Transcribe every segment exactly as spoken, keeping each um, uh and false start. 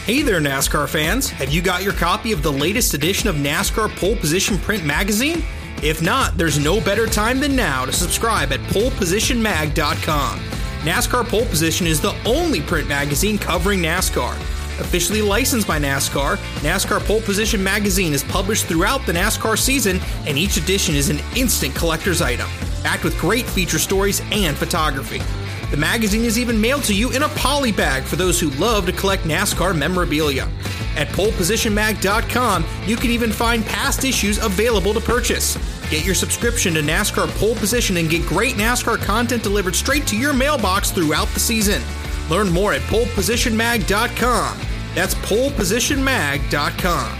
Hey there, NASCAR fans. Have you got your copy of the latest edition of NASCAR Pole Position Print Magazine? If not, there's no better time than now to subscribe at pole position mag dot com. NASCAR Pole Position is the only print magazine covering NASCAR. Officially licensed by NASCAR, NASCAR Pole Position Magazine is published throughout the NASCAR season, and each edition is an instant collector's item, packed with great feature stories and photography. The magazine is even mailed to you in a poly bag for those who love to collect NASCAR memorabilia. At pole position mag dot com, you can even find past issues available to purchase. Get your subscription to NASCAR Pole Position and get great NASCAR content delivered straight to your mailbox throughout the season. Learn more at pole position mag dot com. That's pole position mag dot com.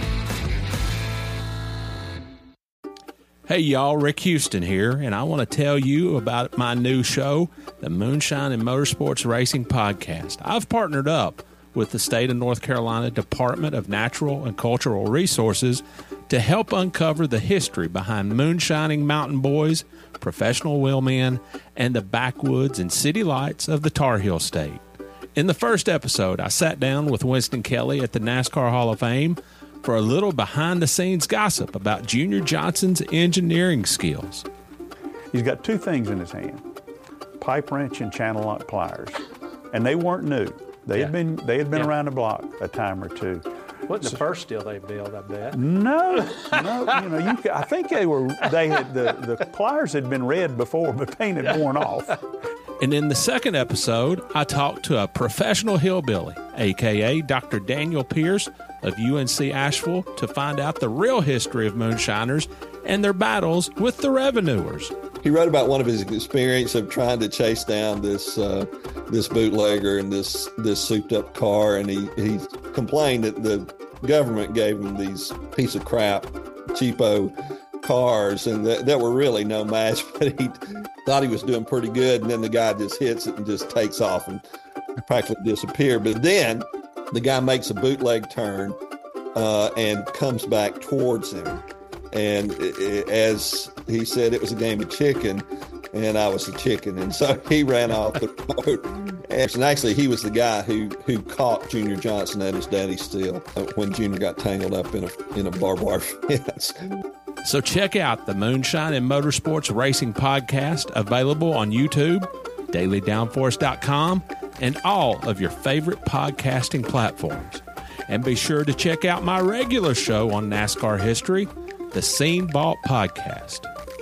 Hey y'all, Rick Houston here, and I want to tell you about my new show, the Moonshine and Motorsports Racing Podcast. I've partnered up with the state of North Carolina Department of Natural and Cultural Resources to help uncover the history behind moonshining mountain boys, professional wheelmen, and the backwoods and city lights of the Tar Heel State. In the first episode, I sat down with Winston Kelly at the NASCAR Hall of Fame for a little behind-the-scenes gossip about Junior Johnson's engineering skills. He's got two things in his hand, pipe wrench and channel lock pliers, and they weren't new. They Yeah. had been they had been Yeah. around the block a time or two. Wasn't the first steel they built, I bet. No, no, you know, you. ca- I think they were. They had the the pliers had been red before, but paint had worn off. And in the second episode, I talked to a professional hillbilly, a k a. Doctor Daniel Pierce of U N C Asheville, to find out the real history of moonshiners and their battles with the revenuers. He wrote about one of his experience of trying to chase down this uh, this bootlegger in this this souped up car, and he, he complained that the government gave him these piece of crap, cheapo cars, and that, that were really no match, but he thought he was doing pretty good, and then the guy just hits it and just takes off and practically disappear. But then the guy makes a bootleg turn uh, and comes back towards him. And it, it, as he said, it was a game of chicken, and I was a chicken. And so he ran off the road. And actually, he was the guy who, who caught Junior Johnson at his daddy's steel when Junior got tangled up in a, in a barbed wire fence. So check out the Moonshine and Motorsports Racing Podcast, available on YouTube, daily downforce dot com, and all of your favorite podcasting platforms. And be sure to check out my regular show on NASCAR history, the Scene Vault Podcast.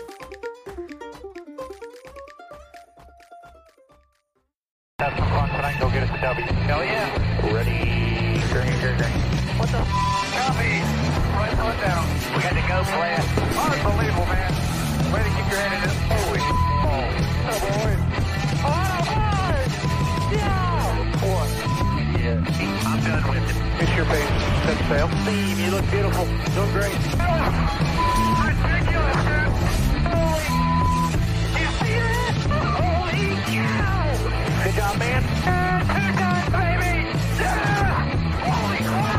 Have some fun tonight. Go get us a W. Hell yeah. Ready. Green, green, green. What the f***? Copy. Right foot down. We got to go flat. Unbelievable, man. Way to keep your head in it. Holy f***. Oh, boy. Oh, boy. Yeah. Four. Yeah. I'm done with it. It's your face. Set sail. Steve, you look beautiful. Doing great. Oh, ridiculous, man. Holy. You see that? Holy cow. Good job, man. Two times, baby. Yeah. Holy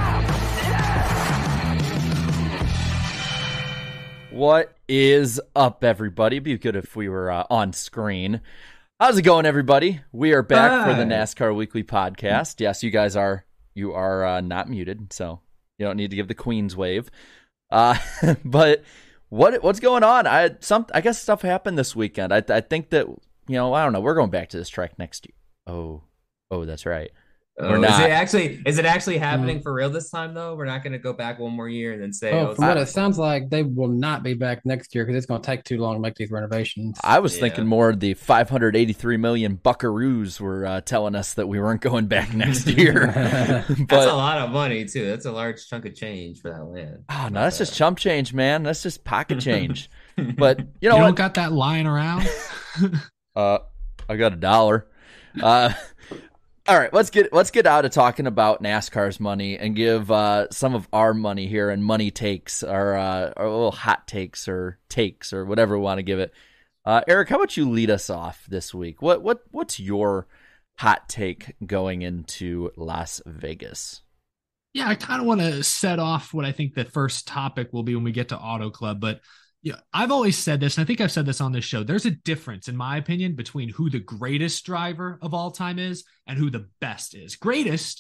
crap. Yeah. What is up, everybody? It'd be good if we were uh, on screen. How's it going, everybody? We are back Hi. for the NASCAR Weekly Podcast. Yes, you guys are you are uh, not muted, so you don't need to give the Queen's wave. Uh, but what what's going on? I some I guess stuff happened this weekend. I I think that you know I don't know. We're going back to this track next year. Oh, oh, that's right. Oh, We're is not. it actually is it actually happening for real this time though? We're not going to go back one more year and then say, Oh, oh, from what it's it sounds like, they will not be back next year because it's going to take too long to make these renovations. I was Yeah. thinking more of the five hundred eighty-three million buckaroos were uh, telling us that we weren't going back next year. that's but a lot of money too. That's a large chunk of change for that land. oh, no, that's just chump change, man. That's just pocket change. But you know You what? don't got that lying around? Uh, I got a dollar. Uh, all right, let's get let's get out of talking about NASCAR's money and give uh, some of our money here and money takes, or uh, our little hot takes or takes or whatever we want to give it. Uh, Eric, how about you lead us off this week? What what what's your hot take going into Las Vegas? Yeah, I kind of want to set off what I think the first topic will be when we get to Auto Club, but yeah, I've always said this, and I think I've said this on this show. There's a difference, in my opinion, between who the greatest driver of all time is and who the best is. Greatest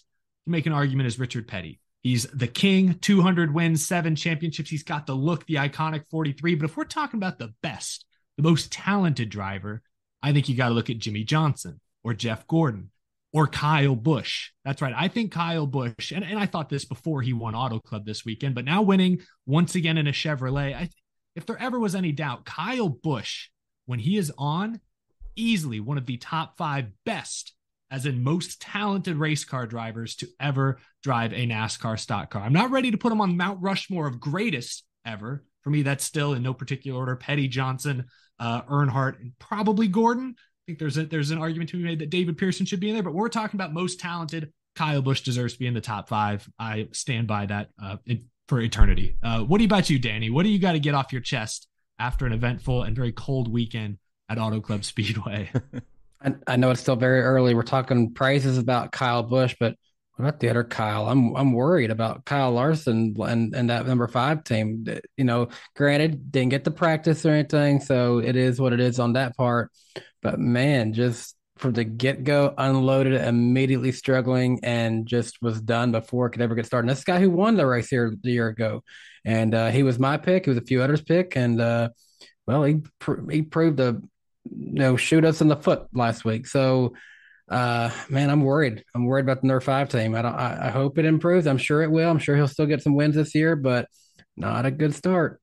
to make an argument is Richard Petty. He's the king, two hundred wins, seven championships. He's got the look, the iconic forty-three. But if we're talking about the best, the most talented driver, I think you got to look at Jimmy Johnson or Jeff Gordon or Kyle Busch. That's right. I think Kyle Busch, and, and I thought this before he won Auto Club this weekend, but now winning once again in a Chevrolet, I, if there ever was any doubt, Kyle Busch, when he is on, easily one of the top five best, as in most talented race car drivers to ever drive a NASCAR stock car. I'm not ready to put him on Mount Rushmore of greatest ever. For me, that's still in no particular order: Petty, Johnson, uh, Earnhardt, and probably Gordon. I think there's a, there's an argument to be made that David Pearson should be in there, but we're talking about most talented. Kyle Busch deserves to be in the top five. I stand by that uh, it, for eternity. Uh, what about you, Danny? What do you got to get off your chest after an eventful and very cold weekend at Auto Club Speedway? I, I know it's still very early. We're talking praises about Kyle Busch, but what about the other Kyle? I'm I'm worried about Kyle Larson and, and that number five team. You know, granted, didn't get to practice or anything, so it is what it is on that part. But man, just from the get-go, unloaded, immediately struggling, and just was done before it could ever get started. And this guy who won the race here a year ago, and uh, he was my pick. He was a few others' pick, and uh, well, he pr- he proved to you know shoot us in the foot last week. So. Uh, man, I'm worried. I'm worried about the number five team. I don't. I, I hope it improves. I'm sure it will. I'm sure he'll still get some wins this year, but not a good start.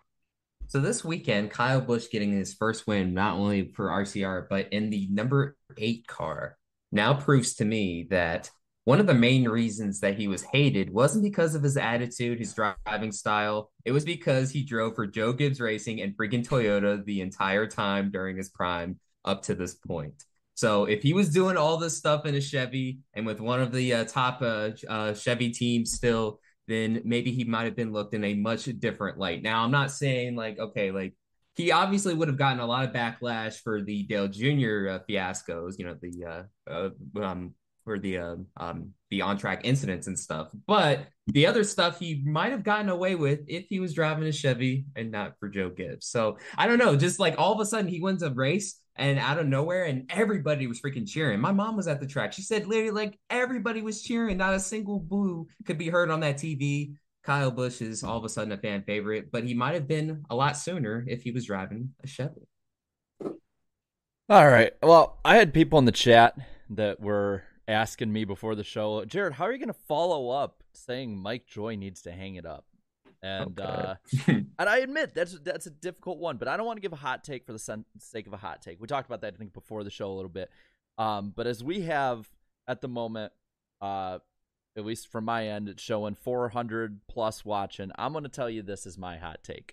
So this weekend, Kyle Busch getting his first win, not only for R C R, but in the number eight car, now proves to me that one of the main reasons that he was hated wasn't because of his attitude, his driving style. It was because he drove for Joe Gibbs Racing and freaking Toyota the entire time during his prime up to this point. So if he was doing all this stuff in a Chevy and with one of the uh, top uh, uh, Chevy teams still, then maybe he might have been looked in a much different light. Now, I'm not saying like, okay, like he obviously would have gotten a lot of backlash for the Dale Junior uh, fiascos, you know, the uh, uh, um, for the uh, um, the on-track incidents and stuff. But the other stuff he might have gotten away with if he was driving a Chevy and not for Joe Gibbs. So I don't know, just like all of a sudden he wins a race and out of nowhere, and everybody was freaking cheering. My mom was at the track. She said literally like everybody was cheering. Not a single boo could be heard on that T V. Kyle Busch is all of a sudden a fan favorite, but he might have been a lot sooner if he was driving a Chevy. All right. Well, I had people in the chat that were asking me before the show, Jared, how are you going to follow up saying Mike Joy needs to hang it up? And okay. uh, and I admit that's that's a difficult one, but I don't want to give a hot take for the sake of a hot take. We talked about that, I think, before the show a little bit. Um, but as we have at the moment, uh, at least from my end, it's showing four hundred plus watching. I'm going to tell you this is my hot take.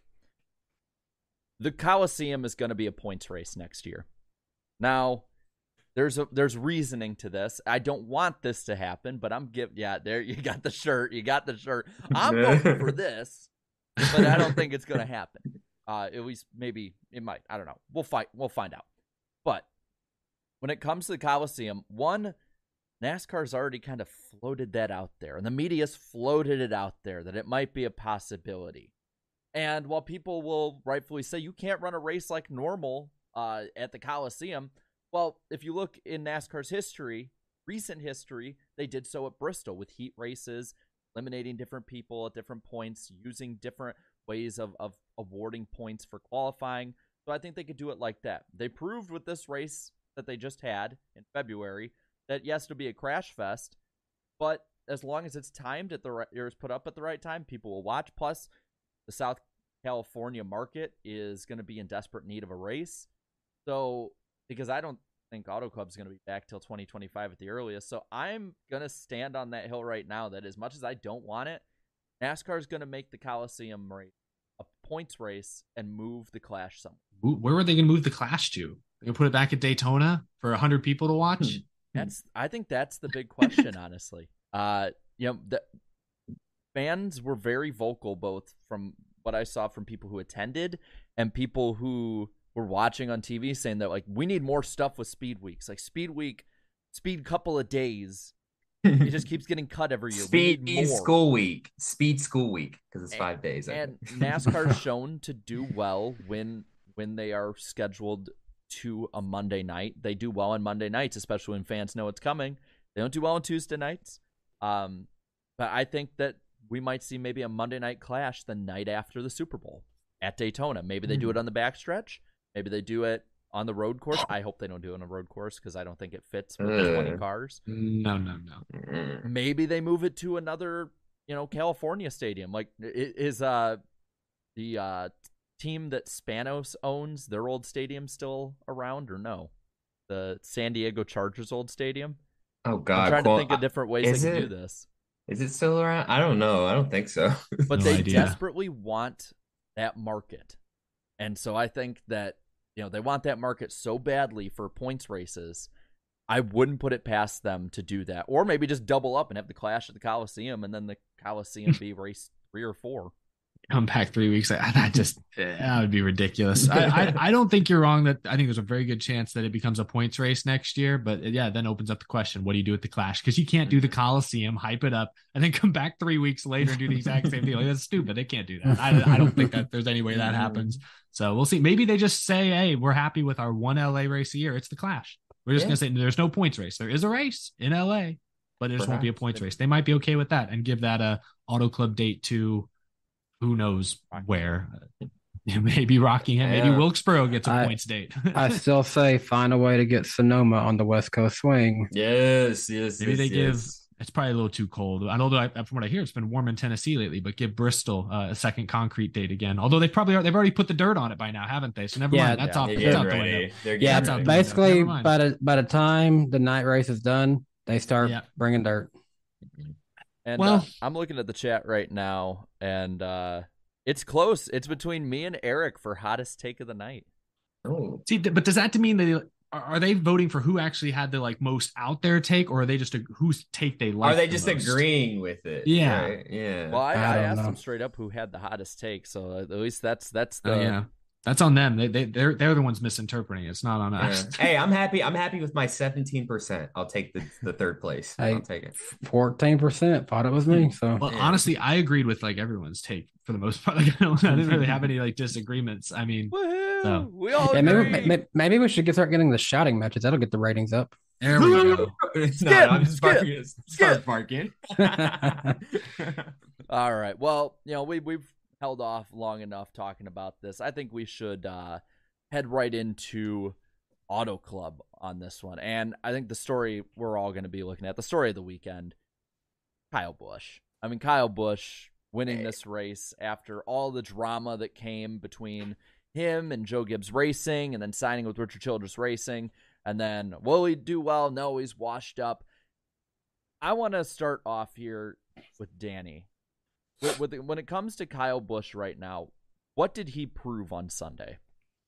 The Coliseum is going to be a points race next year. Now, There's a there's reasoning to this. I don't want this to happen, but I'm give yeah, there you got the shirt. You got the shirt. I'm voting for this, but I don't think it's gonna happen. Uh at least maybe it might. I don't know. We'll fight we'll find out. But when it comes to the Coliseum, one, NASCAR's already kind of floated that out there, and the media's floated it out there that it might be a possibility. And while people will rightfully say you can't run a race like normal uh at the Coliseum, well, if you look in NASCAR's history, recent history, they did so at Bristol with heat races, eliminating different people at different points, using different ways of, of awarding points for qualifying. So I think they could do it like that. They proved with this race that they just had in February that, yes, it'll be a crash fest, but as long as it's timed at the right, or is put up at the right time, people will watch. Plus, the South California market is going to be in desperate need of a race. So, because I don't think Auto Club is going to be back till twenty twenty-five at the earliest. So I'm going to stand on that hill right now that as much as I don't want it, NASCAR is going to make the Coliseum race a points race and move the Clash somewhere. Where were they going to move the Clash to? They're going to put it back at Daytona for one hundred people to watch? That's. I think that's the big question, honestly. Uh, you know, the fans were very vocal, both from what I saw from people who attended and people who were watching on T V, saying that, like, we need more stuff with Speed Weeks. Like, Speed Week, Speed couple of days, it just keeps getting cut every year. Speed School Week. Speed School Week, because it's and, five days. I and NASCAR's shown to do well when when they are scheduled to a Monday night. They do well on Monday nights, especially when fans know it's coming. They don't do well on Tuesday nights. Um, but I think that we might see maybe a Monday night clash the night after the Super Bowl at Daytona. Maybe they do it on the backstretch. Maybe they do it on the road course. I hope they don't do it on a road course because I don't think it fits with uh, twenty cars. No, no, no. Maybe they move it to another, you know, California stadium. Like, is uh the uh team that Spanos owns, their old stadium, still around or no? The San Diego Chargers old stadium. Oh God! I'm trying well, to think of different ways they can it, do this. Is it still around? I don't know. I don't think so. But No they idea. desperately want that market, and so I think that, you know, they want that market so badly for points races. I wouldn't put it past them to do that, or maybe just double up and have the clash at the Coliseum, and then the Coliseum be race three or four. Come back three weeks. That just that would be ridiculous. I, I I don't think you're wrong. That I think there's a very good chance that it becomes a points race next year. But yeah, then opens up the question: what do you do at the Clash? Because you can't do the Coliseum, hype it up, and then come back three weeks later and do the exact same thing. Like, that's stupid. They can't do that. I, I don't think that there's any way that happens. So we'll see. Maybe they just say, "Hey, we're happy with our one L A race a year. It's the Clash. We're just Yeah. gonna say there's no points race. There is a race in L A, but it just won't be a Perhaps. points race. They might be okay with that and give that a Auto Club date to." Who knows where? Maybe Rockingham, maybe Yeah. Wilkesboro gets a I- points date. I still say find a way to get Sonoma on the West Coast swing. Yes, yes. Maybe yes, they give. yes. It's probably a little too cold. I know that I, from what I hear, it's been warm in Tennessee lately. But give Bristol uh, a second concrete date again. Although they probably are, they've already put the dirt on it by now, haven't they? So never Yeah, mind. That's yeah. off. They're That's getting out the ready. window. They're Yeah, That's getting out ready. the window. basically Never mind. by the by the time the night race is done, they start Yeah. bringing dirt. And Well- uh, I'm looking at the chat right now, and uh, it's close. It's between me and Eric for hottest take of the night. Oh, See, th- but does that to mean they are, are they voting for who actually had the like most out there take, or are they just a, whose take they like? are they the just most? agreeing with it? Yeah. right? Yeah. Well, I, I I don't asked know. them straight up who had the hottest take, so at least that's that's the Oh, yeah, that's on them. They they they're they're the ones misinterpreting. It's not on Yeah. us. Hey, I'm happy. I'm happy with my seventeen percent. I'll take the, the third place. Hey. I'll take it. Fourteen percent thought it was me. So Well, Yeah. honestly, I agreed with like everyone's take for the most part. Like, I, don't, I didn't really have any like disagreements. I mean, Woohoo! So- We all yeah, agree. maybe, maybe maybe we should get, start getting the shouting matches. That'll get the ratings up. there we go. no, Skip, I'm just skip, barking. Start barking. All right. Well, you know, we we've held off long enough talking about this. I think we should uh, head right into Auto Club on this one. And I think the story we're all going to be looking at, the story of the weekend, Kyle Busch. I mean, Kyle Busch winning this race after all the drama that came between him and Joe Gibbs Racing and then signing with Richard Childress Racing. And then, will he do well? No, he's washed up. I want to start off here with Danny. With, with, when it comes to Kyle Busch right now, what did he prove on Sunday?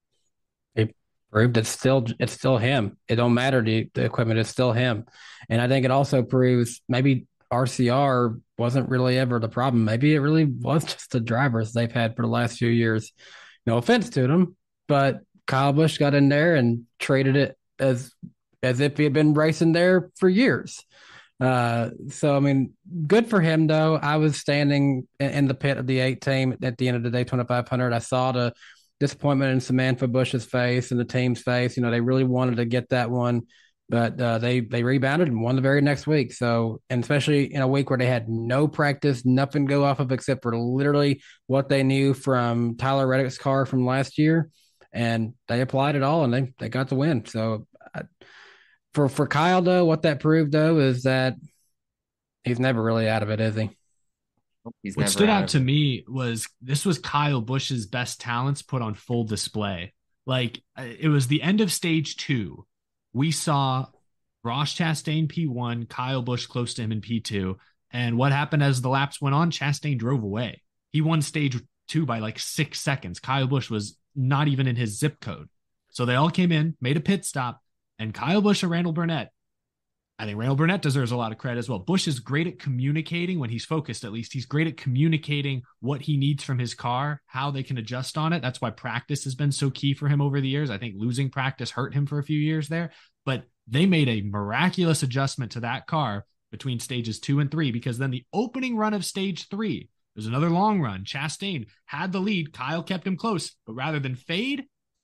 Proved it's still it's still him. It don't matter the, the equipment, it's still him. And I think it also proves maybe R C R wasn't really ever the problem. Maybe it really was just the drivers they've had for the last few years. No offense to them, but Kyle Busch got in there and traded it as as if he had been racing there for years. Uh, so I mean, good for him though. I was standing in, in the pit of the eight team at the end of the day, twenty-five hundred. I saw the disappointment in Samantha Bush's face and the team's face. You know, they really wanted to get that one, but uh, they they rebounded and won the very next week. So, and especially in a week where they had no practice, nothing to go off of except for literally what they knew from Tyler Reddick's car from last year, and they applied it all and they they got the win. So, I, for for Kyle though, what that proved though is that he's never really out of it, is he? He's What never stood out of to it. me was this was Kyle Busch's best talents put on full display. Like, it was the end of stage two. We saw Ross Chastain P one, Kyle Busch close to him in P two. And what happened as the laps went on? Chastain drove away. He won stage two by like six seconds. Kyle Busch was not even in his zip code. So they all came in, made a pit stop, and Kyle Busch and Randall Burnett, I think Randall Burnett deserves a lot of credit as well. Busch is great at communicating when he's focused, at least. He's great at communicating what he needs from his car, how they can adjust on it. That's why practice has been so key for him over the years. I think losing practice hurt him for a few years there, but they made a miraculous adjustment to that car between stages two and three, because then the opening run of stage three, it was another long run. Chastain had the lead. Kyle kept him close, but rather than fade,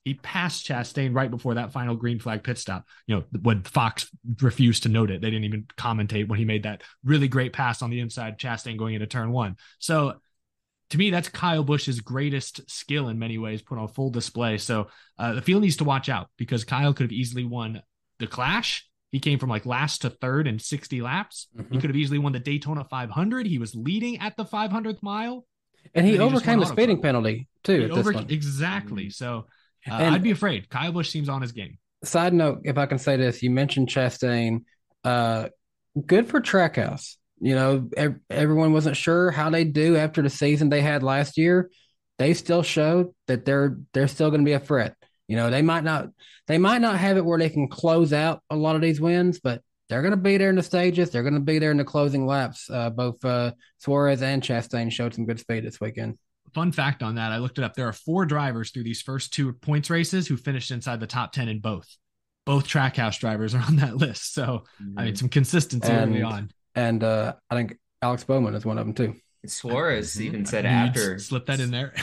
he passed Chastain right before that final green flag pit stop. You know, when Fox refused to note it, they didn't even commentate when he made that really great pass on the inside, Chastain going into turn one. So to me, that's Kyle Busch's greatest skill in many ways, put on full display. So uh, the field needs to watch out because Kyle could have easily won the Clash. He came from like last to third in sixty laps. Mm-hmm. He could have easily won the Daytona five hundred. He was leading at the five hundredth mile. And he and overcame the speeding penalty, too. Over- exactly. So uh, I'd be afraid. Kyle Busch seems on his game. Side note, if I can say this, you mentioned Chastain. Uh, good for Trackhouse. You know, ev- everyone wasn't sure how they do after the season they had last year. They still showed that they're they're still going to be a threat. You know, they might not they might not have it where they can close out a lot of these wins, but they're going to be there in the stages. They're going to be there in the closing laps. Uh, both uh, Suarez and Chastain showed some good speed this weekend. Fun fact on that, I looked it up. There are four drivers through these first two points races who finished inside the top ten in both. Both Trackhouse drivers are on that list. So, mm-hmm. I mean, some consistency and, early on. And uh, I think Alex Bowman is one of them, too. Suarez mm-hmm. even said you after. Slip that in there.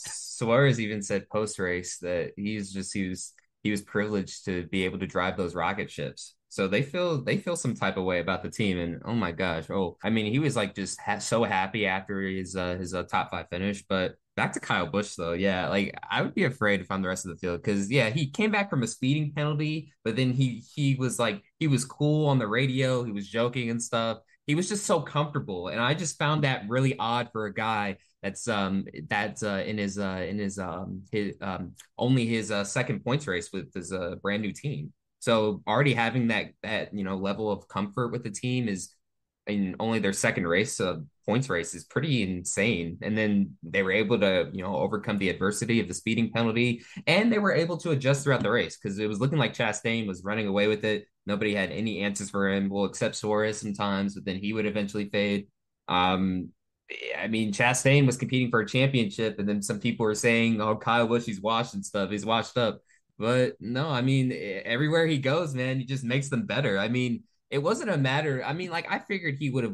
Suarez even said post-race that he's just he was he was privileged to be able to drive those rocket ships. So they feel they feel some type of way about the team. And oh my gosh, oh I mean he was like just ha- so happy after his uh, his uh, top five finish. But back to Kyle Busch though, yeah, like I would be afraid if I'm the rest of the field because yeah he came back from a speeding penalty, but then he he was like he was cool on the radio, he was joking and stuff. He was just so comfortable, and I just found that really odd for a guy that's um that's uh, in his uh in his um his um only his uh, second points race with his uh, brand new team. So already having that that you know level of comfort with the team is in only their second race uh, points race is pretty insane. And then they were able to you know overcome the adversity of the speeding penalty, and they were able to adjust throughout the race because it was looking like Chastain was running away with it. Nobody had any answers for him. Well, except Suarez sometimes, but then he would eventually fade. Um, I mean, Chastain was competing for a championship, and then some people were saying, "Oh, Kyle Busch, he's washed and stuff. He's washed up." But no, I mean, everywhere he goes, man, he just makes them better. I mean, it wasn't a matter. I mean, like I figured he would have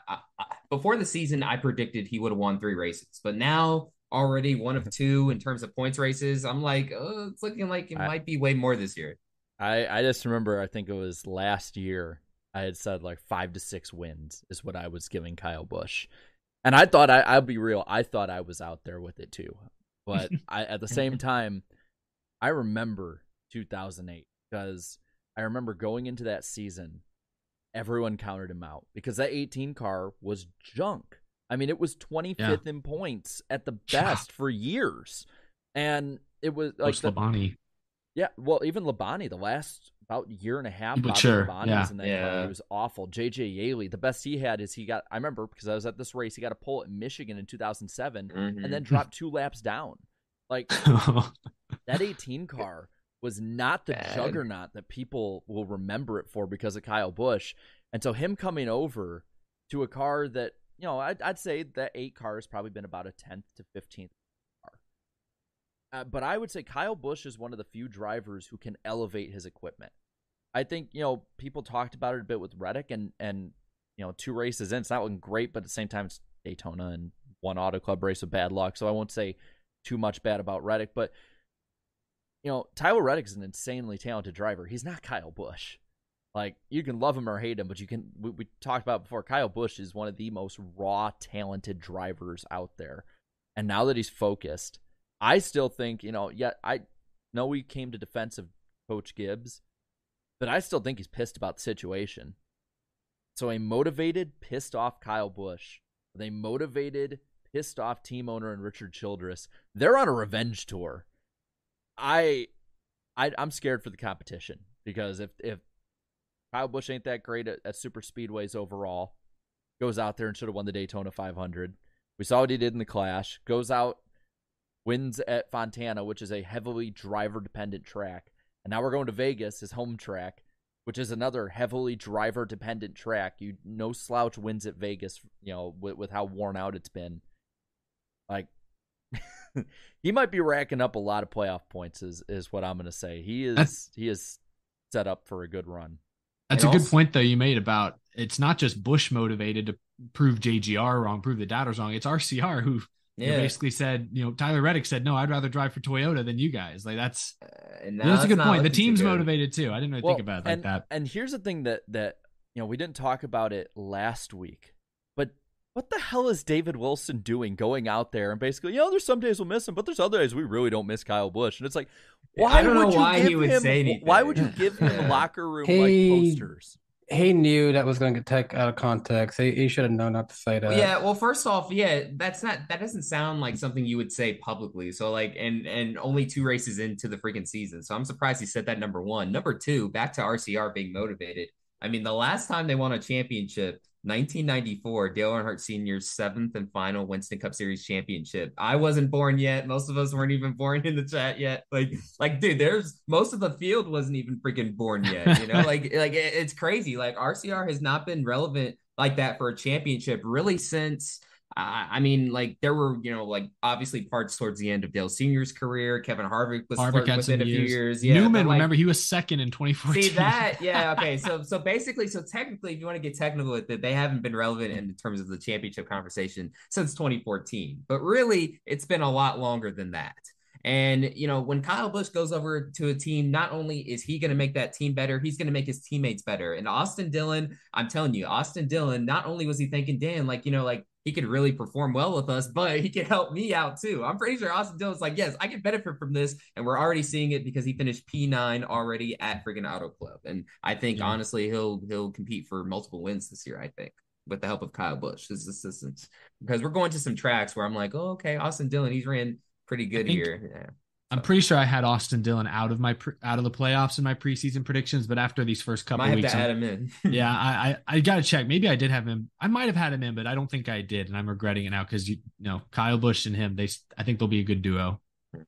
before the season. I predicted he would have won three races, but now already one of two in terms of points races. I'm like, oh, it's looking like it I, might be way more this year. I I just remember, I think it was last year, I had said like five to six wins is what I was giving Kyle Busch. And I thought, I, I'll be real, I thought I was out there with it too. But I, at the same time, I remember two thousand eight because I remember going into that season, everyone counted him out because that eighteen car was junk. I mean, it was twenty-fifth yeah. in points at the best yeah. for years. And it was like the, Labonte. Yeah, well, even Labonte, the last about year and a half, but sure, Labonte yeah. was in that yeah. car. He was awful. J J Yaley, the best he had is he got, I remember because I was at this race, he got a pole at Michigan in two thousand seven mm-hmm. and then dropped two laps down. Like, that eighteen car was not the Bad. juggernaut that people will remember it for because of Kyle Busch. And so him coming over to a car that, you know, I'd, I'd say that eight car has probably been about a tenth to fifteenth. Uh, but I would say Kyle Busch is one of the few drivers who can elevate his equipment. I think, you know, people talked about it a bit with Reddick and, and you know, two races in, it's not looking great, but at the same time, it's Daytona and one Auto Club race with bad luck. So I won't say too much bad about Reddick, but, you know, Tyler Reddick is an insanely talented driver. He's not Kyle Busch. Like, you can love him or hate him, but you can, we, we talked about before, Kyle Busch is one of the most raw, talented drivers out there. And now that he's focused, I still think, you know, yeah, I know we came to defense of Coach Gibbs, but I still think he's pissed about the situation. So a motivated, pissed off Kyle Busch, with a motivated, pissed off team owner and Richard Childress, they're on a revenge tour. I, I I'm scared for the competition because if if Kyle Busch ain't that great at, at super speedways overall, goes out there and should have won the Daytona five hundred. We saw what he did in the Clash. Goes out, wins at Fontana, which is a heavily driver-dependent track. And now we're going to Vegas, his home track, which is another heavily driver-dependent track. You no slouch wins at Vegas, you know, with, with how worn out it's been. Like, he might be racking up a lot of playoff points, is is what I'm going to say. He is That's, he is set up for a good run. That's and a also, good point, though, you made about it's not just Busch motivated to prove J G R wrong, prove the doubters wrong. It's R C R who You Yeah. basically said, you know, Tyler Reddick said, no, I'd rather drive for Toyota than you guys. Like that's, Uh, and that's a it's good not point. The looking too team's good. motivated too. I didn't really Well, think about it like and, that. And here's the thing that that you know we didn't talk about it last week, but what the hell is David Wilson doing, going out there and basically, you know, there's some days we'll miss him, but there's other days we really don't miss Kyle Busch, and it's like, why I don't would know you why give he would him? say anything. Why would you give him Yeah. locker room He- like posters? He knew that was going to get taken out of context. He, he should have known not to say that. Yeah, well, first off, yeah, that's not that doesn't sound like something you would say publicly. So like and and only two races into the freaking season. So I'm surprised he said that, number one. Number two, back to R C R being motivated. I mean, the last time they won a championship, nineteen ninety-four, Dale Earnhardt Senior's seventh and final Winston Cup Series championship. I wasn't born yet. Most of us weren't even born in the chat yet. Like, like, dude, there's most of the field wasn't even freaking born yet. You know, like, like it, it's crazy. Like R C R has not been relevant like that for a championship really since. Uh, I mean, like there were, you know, like obviously parts towards the end of Dale Senior's career. Kevin Harvick was Harvick flirting had with it some a few years. years. Yeah, Newman, but, like, remember, he was second in twenty fourteen. see that? Yeah. Okay. So, so basically, so technically, if you want to get technical with it, they haven't been relevant in terms of the championship conversation since twenty fourteen. But really, it's been a lot longer than that. And, you know, when Kyle Busch goes over to a team, not only is he going to make that team better, he's going to make his teammates better. And Austin Dillon, I'm telling you, Austin Dillon, not only was he thinking, Dan, like, you know, like he could really perform well with us, but he could help me out too. I'm pretty sure Austin Dillon's like, yes, I can benefit from this. And we're already seeing it because he finished P nine already at friggin' Auto Club. And I think, Yeah. honestly, he'll he'll compete for multiple wins this year, I think, with the help of Kyle Busch, his assistants. Because we're going to some tracks where I'm like, oh, okay, Austin Dillon, he's ran pretty good think- here. Yeah. I'm pretty sure I had Austin Dillon out of my pre- out of the playoffs in my preseason predictions, but after these first couple Might have weeks, to I'm- add him in. yeah, I, I I gotta check. Maybe I did have him. I might have had him in, but I don't think I did, and I'm regretting it now because you, you know Kyle Busch and him. They I think they'll be a good duo.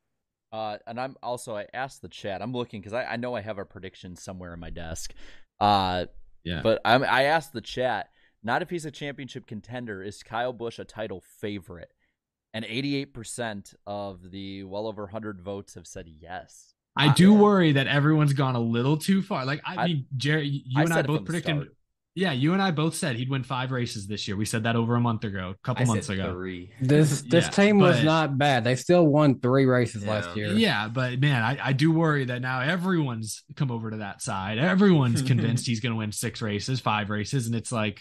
Uh, and I'm also I asked the chat. I'm looking because I, I know I have our predictions somewhere on my desk. Uh, Yeah, but I'm, I asked the chat. Not if he's a championship contender. Is Kyle Busch a title favorite? And eighty-eight percent of the well over one hundred votes have said yes. I do worry that everyone's gone a little too far. Like I, I- mean, Jerry, you I and I said it both from the predicted. start. Yeah, you and I both said he'd win five races this year. We said that over a month ago, a couple I months said ago. three. This this Yeah, team was but- not bad. They still won three races Yeah. last year. Yeah, but man, I, I do worry that now everyone's come over to that side. Everyone's convinced he's going to win six races, five races, and it's like,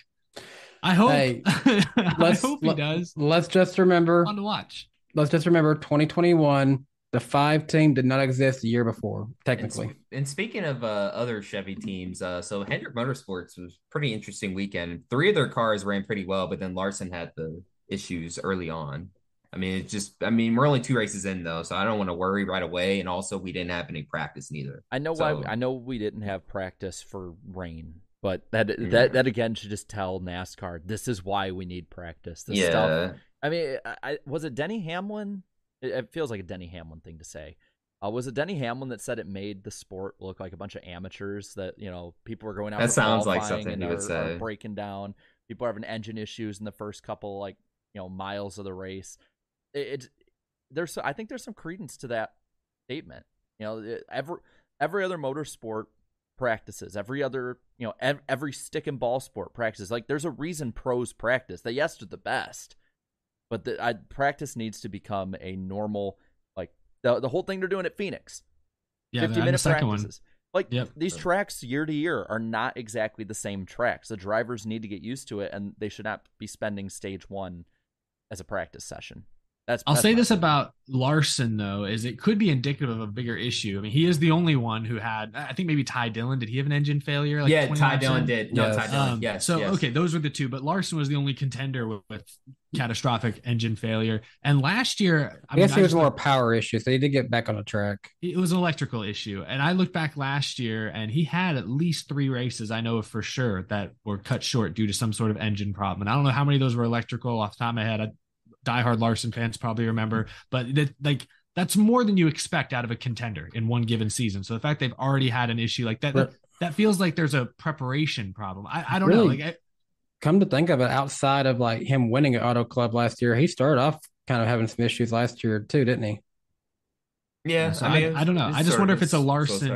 I hope. Hey, I let's- hope he let- does. Let's just remember. Fun to watch. Let's just remember twenty twenty-one. The five team did not exist the year before, technically. And, and speaking of uh, other Chevy teams, uh, so Hendrick Motorsports was a pretty interesting weekend. Three of their cars ran pretty well, but then Larson had the issues early on. I mean, it's just, I mean, we're only two races in though, so I don't want to worry right away. And also, we didn't have any practice neither. I know So- why. I know we didn't have practice for rain, but that Yeah. that that again should just tell NASCAR this is why we need practice. This Yeah. stuff. I mean, I, I, was it Denny Hamlin? It, it feels like a Denny Hamlin thing to say. Uh, was it Denny Hamlin that said it made the sport look like a bunch of amateurs? That you know, people are going out. That for sounds like qualifying something and he would are, say. are breaking down. People are having engine issues in the first couple, like you know, miles of the race. It, it there's, I think there's some credence to that statement. You know, it, every every other motorsport practices, every other you know, ev- every stick and ball sport practices. Like, there's a reason pros practice. They yes, they're the best, but the I, practice needs to become a normal. Like the the whole thing they're doing at Phoenix, Yeah, fifty and the minute second one. practices. Like Yep. these tracks year to year are not exactly the same tracks. The drivers need to get used to it, and they should not be spending stage one as a practice session. That's I'll that's say my this opinion. about Larson though, is it could be indicative of a bigger issue. I mean, he is the only one who had. I think maybe Ty Dillon. Did he have an engine failure? Like yeah, twenty Ty laps Dillon in? did. No, Yes. Ty Dillon. Um, yes. So yes. okay, those were the two, but Larson was the only contender with, with catastrophic engine failure. And last year, I, I guess mean, it I was just more looked- power issue, so he did get back on the track. it was an electrical issue. And I looked back last year, and he had at least three races I know of for sure that were cut short due to some sort of engine problem. And I don't know how many of those were electrical off the top of my head. I, diehard Larson fans probably remember, but that, like that's more than you expect out of a contender in one given season. So the fact they've already had an issue like that, But- that, that feels like there's a preparation problem. I, I don't know. Really? Like I, Come to think of it, outside of like him winning at Auto Club last year, he started off kind of having some issues last year too, didn't he? Yeah, so I I, mean, I don't know. it's I just sort wonder of if it's a slow Larson start.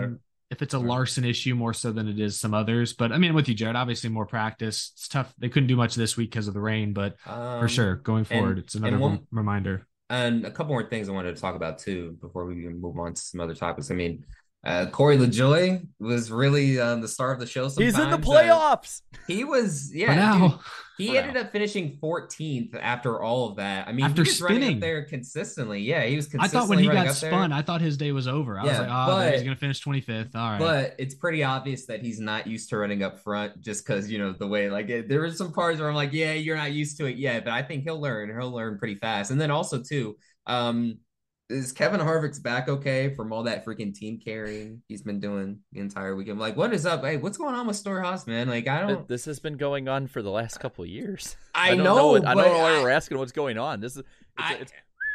if it's a Larson issue more so than it is some others. But I mean, with you, Jared, obviously more practice. It's tough. They couldn't do much this week because of the rain, but Um, for sure, going forward, and- it's another and one- rem- reminder. And a couple more things I wanted to talk about too before we move on to some other topics. I mean, uh, Corey LaJoie was really um, the star of the show. Sometimes. He's in the Uh, playoffs. he was, For yeah. now. Dude, he For ended now. up finishing fourteenth after all of that. I mean, After he was running spinning. up there consistently. Yeah, he was I consistently thought when he running got up there. spun, I thought his day was over. I was Yeah, like, oh, but- he's going to finish twenty-fifth. All right. But it's pretty obvious that he's not used to running up front just because, you know, the way, like, it, there were some parts where I'm like, yeah, you're not used to it yet, but I think he'll learn. He'll learn pretty fast. And then also, too, um, is Kevin Harvick's back okay from all that freaking team carrying he's been doing the entire weekend? Like, what is up? Hey, what's going on with Storehouse, man? Like, I don't. This has been going on for the last couple of years. I don't know, what- I but don't know why I- we're asking what's going on. This is. It's, I- it's,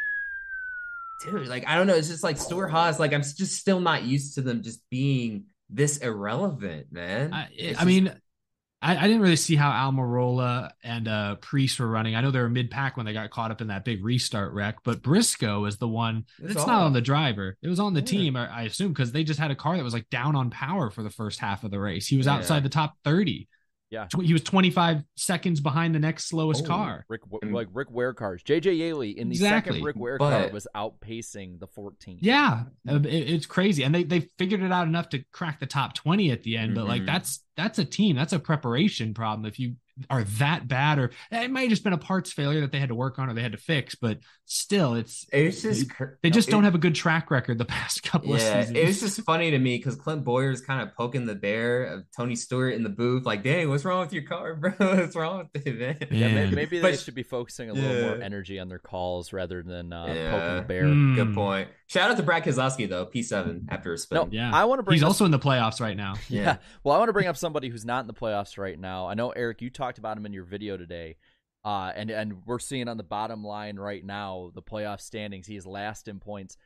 Dude, like, I don't know. It's just like Stuart Haas. Like, I'm just still not used to them just being this irrelevant, man. I, It's I just- mean, I, I didn't really see how Almirola and uh, Priest were running. I know they were mid-pack when they got caught up in that big restart wreck, but Briscoe was the one. It's It's all- not on the driver. It was on the Yeah. team, I I assume, because they just had a car that was like down on power for the first half of the race. He was Yeah. outside the top thirty. Yeah. Tw- He was twenty-five seconds behind the next slowest Oh. car. Rick, And- like Rick Ware cars. J J Yaley in the Exactly. second Rick Ware car But- was outpacing the fourteen. Yeah, uh, it- it's crazy, and they they figured it out enough to crack the top twenty at the end. But like Mhm. that's that's a team, that's a preparation problem. If you are that bad, or it might have just been a parts failure that they had to work on or they had to fix. But still, it's It's just cr- they just it- don't have a good track record the past couple Yeah, of seasons. it was just funny to me because Clint Boyer's kind of poking the bear of Tony Stewart in the booth, like, "Dang, what's wrong with your car, bro? What's wrong with it, man?" Yeah, Man. maybe, maybe But- they should be focusing a little more Yeah. energy on their calls rather than uh, Yeah. poking the bear. Mm. Good point. Shout out to Brad Keselowski though, P seven after a spin. No, Yeah, I want to bring He's up- also in the playoffs right now. Yeah. Yeah. Well, I want to bring up somebody who's not in the playoffs right now. I know, Eric, you talked about him in your video today. Uh, and, and we're seeing on the bottom line right now, the playoff standings, he is last in points.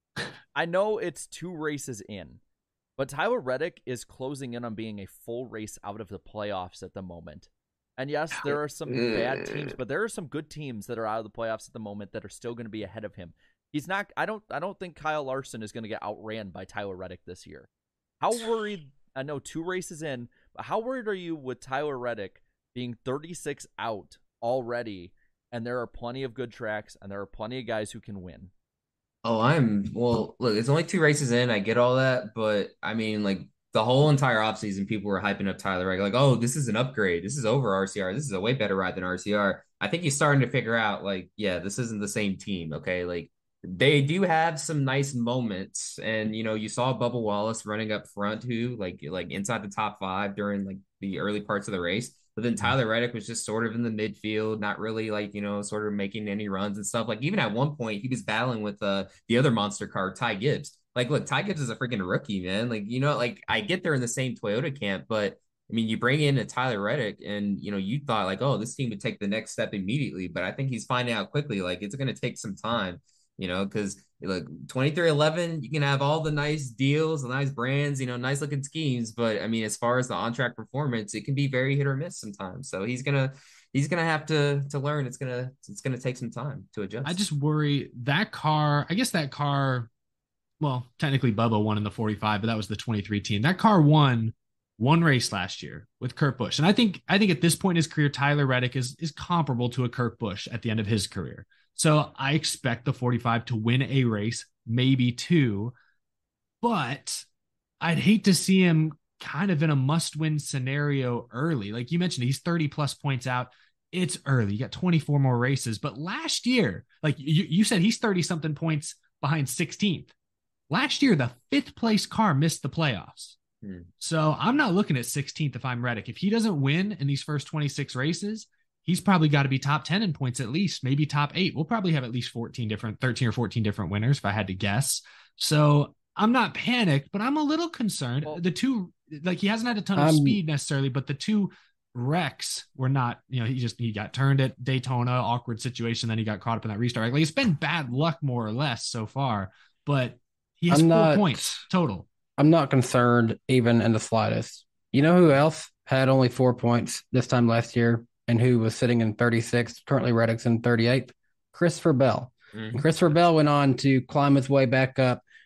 I know it's two races in, but Tyler Reddick is closing in on being a full race out of the playoffs at the moment. And yes, there are some bad teams, but there are some good teams that are out of the playoffs at the moment that are still going to be ahead of him. He's not. I don't. I don't think Kyle Larson is going to get outran by Tyler Reddick this year. How worried? I know two races in, but how worried are you with Tyler Reddick being thirty-six out already? And there are plenty of good tracks, and there are plenty of guys who can win. Oh, I'm well. Look, it's only two races in. I get all that, but I mean, like the whole entire offseason, people were hyping up Tyler Reddick, like, "Oh, this is an upgrade. This is over R C R. This is a way better ride than R C R." I think he's starting to figure out, like, yeah, this isn't the same team. Okay, like they do have some nice moments, and you know, you saw Bubba Wallace running up front, who like like inside the top five during like the early parts of the race. But then Tyler Reddick was just sort of in the midfield, not really like, you know, sort of making any runs and stuff. Like even at one point, he was battling with uh, the other monster car, Ty Gibbs. Like, look, Ty Gibbs is a freaking rookie, man. Like, you know, like I get they're in the same Toyota camp, but I mean, you bring in a Tyler Reddick and, you know, you thought like, oh, this team would take the next step immediately. But I think he's finding out quickly, like it's going to take some time, you know, because like twenty-three eleven, you can have all the nice deals, the nice brands, you know, nice looking schemes. But I mean, as far as the on track performance, it can be very hit or miss sometimes. So he's gonna he's gonna have to to learn. It's gonna it's gonna take some time to adjust. I just worry that car. I guess that car. Well, technically Bubba won in the forty-five, but that was the twenty-three team. That car won one race last year with Kurt Busch, and I think I think at this point in his career, Tyler Reddick is is comparable to a Kurt Busch at the end of his career. So I expect the forty-five to win a race, maybe two, but I'd hate to see him kind of in a must-win scenario early. Like you mentioned, he's thirty plus points out. It's early. You got twenty-four more races, but last year, like you, you said, he's thirty something points behind sixteenth. Last year, the fifth place car missed the playoffs. Hmm. So I'm not looking at sixteenth if I'm Reddick. If he doesn't win in these first twenty-six races, he's probably got to be top ten in points at least, maybe top eight. We'll probably have at least fourteen different, thirteen or fourteen different winners if I had to guess. So I'm not panicked, but I'm a little concerned. Well, the two, like he hasn't had a ton of Um, speed necessarily, but the two wrecks were not, you know, he just, he got turned at Daytona, awkward situation. Then he got caught up in that restart. Like it's been bad luck more or less so far, but he has I'm four not- points total. I'm not concerned even in the slightest. You know who else had only four points this time last year and who was sitting in thirty-sixth? Currently Reddick's in thirty-eighth. Christopher Bell. Mhm. And Christopher Bell went on to climb his way back up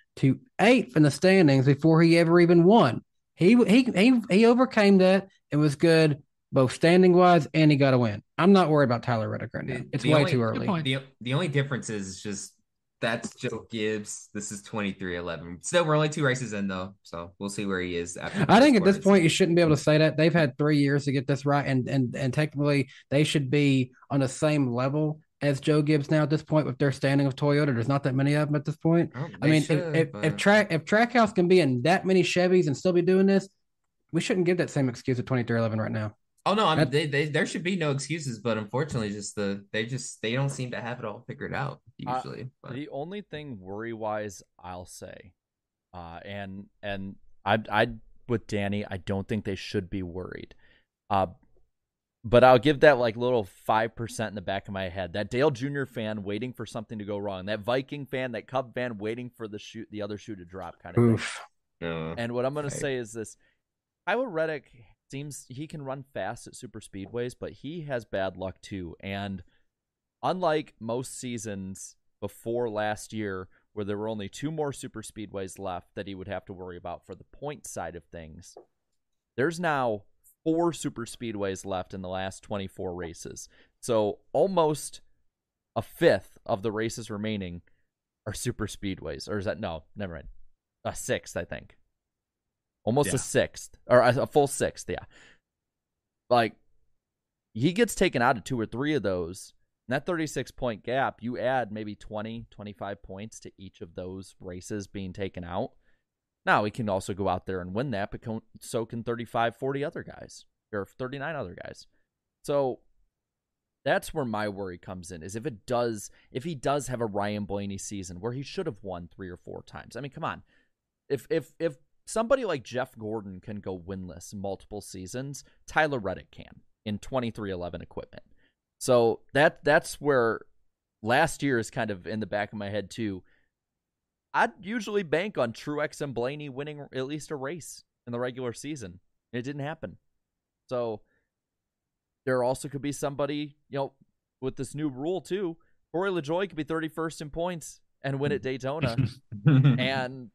to eighth in the standings before he ever even won. He he he he overcame that and was good both standing wise, and he got a win. I'm not worried about Tyler Reddick right now. It's The way only- too early. The, the only difference is just that's Joe Gibbs. This is twenty-three eleven. Still, we're only two races in though, so we'll see where he is after. I think at this point you shouldn't be able to say that. They've had three years to get this right, and and and technically they should be on the same level as Joe Gibbs now at this point with their standing of Toyota. There's not that many of them at this point. Oh, I they mean, should, if if, but- if track if Trackhouse can be in that many Chevys and still be doing this, we shouldn't give that same excuse at twenty-three eleven right now. Oh no, I mean That- they, they there should be no excuses, but unfortunately, just the they just they don't seem to have it all figured out usually. Uh, but. The only thing worry wise I'll say, uh, and and I I with Danny, I don't think they should be worried. Uh, but I'll give that like little five percent in the back of my head. That Dale Junior fan waiting for something to go wrong. That Viking fan, that Cub fan waiting for the shoot, the other shoe to drop kind of Oof. thing. Uh, And what I'm going to okay. say is this: Tyler Reddick seems he can run fast at super speedways, but he has bad luck too. And unlike most seasons before last year, where there were only two more super speedways left that he would have to worry about for the point side of things, there's now four super speedways left in the last twenty-four races. So almost a fifth of the races remaining are super speedways. Or is that, no, never mind. A sixth, I think. Almost Yeah. a sixth. Or a, a full sixth, yeah. Like, he gets taken out of two or three of those. And that thirty-six point gap, you add maybe twenty, twenty-five points to each of those races being taken out. Now, he can also go out there and win that, but can, so can thirty-five, forty other guys, or thirty-nine other guys. So that's where my worry comes in, is if it does, if he does have a Ryan Blaney season where he should have won three or four times. I mean, come on. If if if somebody like Jeff Gordon can go winless multiple seasons, Tyler Reddick can in twenty-three eleven equipment. So that that's where last year is kind of in the back of my head too. I'd usually bank on Truex and Blaney winning at least a race in the regular season. It didn't happen. So there also could be somebody, you know, with this new rule too. Corey LaJoie could be thirty-first in points and win at Daytona. And,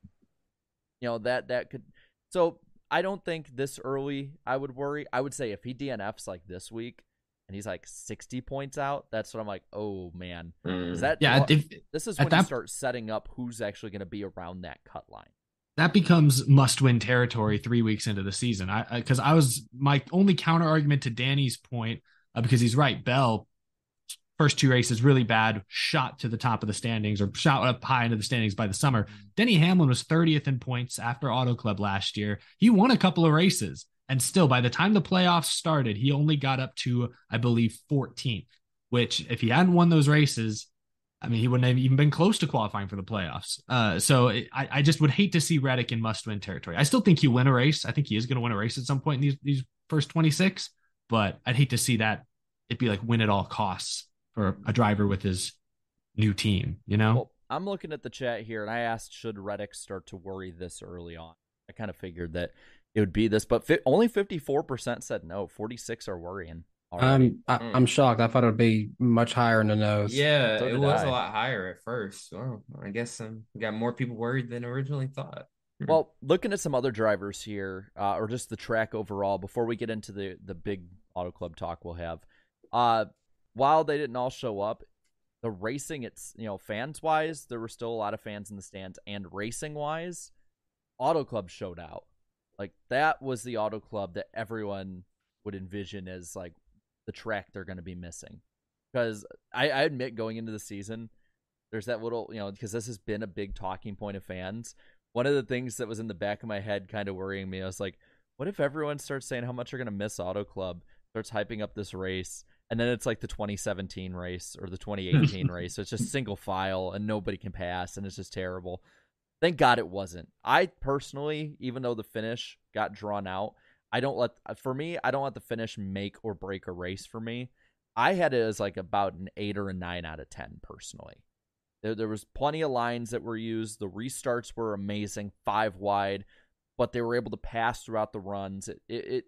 you know, that that could. So I don't think this early I would worry. I would say if he D N Fs like this week and he's like sixty points out, that's what I'm like, oh man. Is that Yeah, if, this is at when you that- start setting up who's actually going to be around that cut line. that becomes must-win territory three weeks into the season. I because I, I was my only counter argument to Danny's point, uh, because he's right. Bell, first two races really bad, shot to the top of the standings or shot up high into the standings by the summer. Denny Hamlin was thirtieth in points after Auto Club last year. He won a couple of races, and still, by the time the playoffs started, he only got up to, I believe, fourteenth. Which, if he hadn't won those races, I mean, he wouldn't have even been close to qualifying for the playoffs. Uh, so it, I, I just would hate to see Reddick in must-win territory. I still think he'll win a race. I think he is going to win a race at some point in these, these first twenty-six, but I'd hate to see that it'd be like win at all costs for a driver with his new team, you know? Well, I'm looking at the chat here, and I asked, should Reddick start to worry this early on? I kind of figured that it would be this, but fi- only fifty-four percent said no. forty-six are worrying already. I'm I, I'm shocked. I thought it would be much higher in the nose. Yeah, So it did was I. a lot higher at first. Well, I guess um, we got more people worried than originally thought. Well, looking at some other drivers here, uh, or just the track overall, before we get into the, the big Auto Club talk we'll have, uh, while they didn't all show up, the racing, it's, you know, fans-wise, there were still a lot of fans in the stands, and racing-wise, Auto Club showed out. Like, that was the Auto Club that everyone would envision as, like, the track they're going to be missing. Because I, I admit, going into the season, there's that little, you know, because this has been a big talking point of fans. One of the things that was in the back of my head kind of worrying me, I was like, what if everyone starts saying how much they're going to miss Auto Club, starts hyping up this race, and then it's like the twenty seventeen race or the twenty eighteen race. So it's just single file and nobody can pass, and it's just terrible. Thank God it wasn't. I personally, even though the finish got drawn out, I don't let, for me, I don't let the finish make or break a race for me. I had it as like about an eight or a nine out of ten personally. There, there was plenty of lines that were used. The restarts were amazing, five wide, but they were able to pass throughout the runs. It, it, it,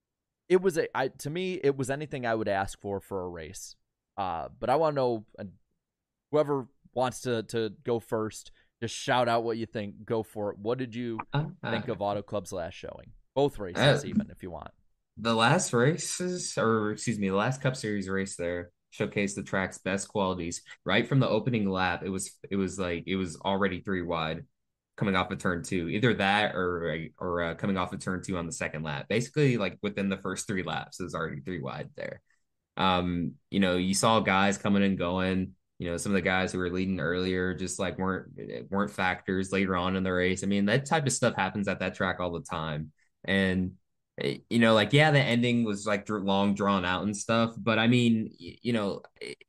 it was a, I, to me, it was anything I would ask for for a race. Uh, but I want to know, uh, whoever wants to, to go first, Just shout out what you think. Go for it. What did you Uh, think uh, of Auto Club's last showing? Both races, Uh, even if you want. The last races, or excuse me, the last Cup Series race there showcased the track's best qualities. Right from the opening lap, it was it was like it was already three wide coming off of turn two. Either that or or uh, coming off of turn two on the second lap. Basically, like within the first three laps, it was already three wide there. Um, you know, you saw guys coming and going. You know, some of the guys who were leading earlier just like weren't weren't factors later on in the race. I mean, that type of stuff happens at that track all the time. And you know, like yeah, the ending was like long drawn out and stuff, but I mean, you know,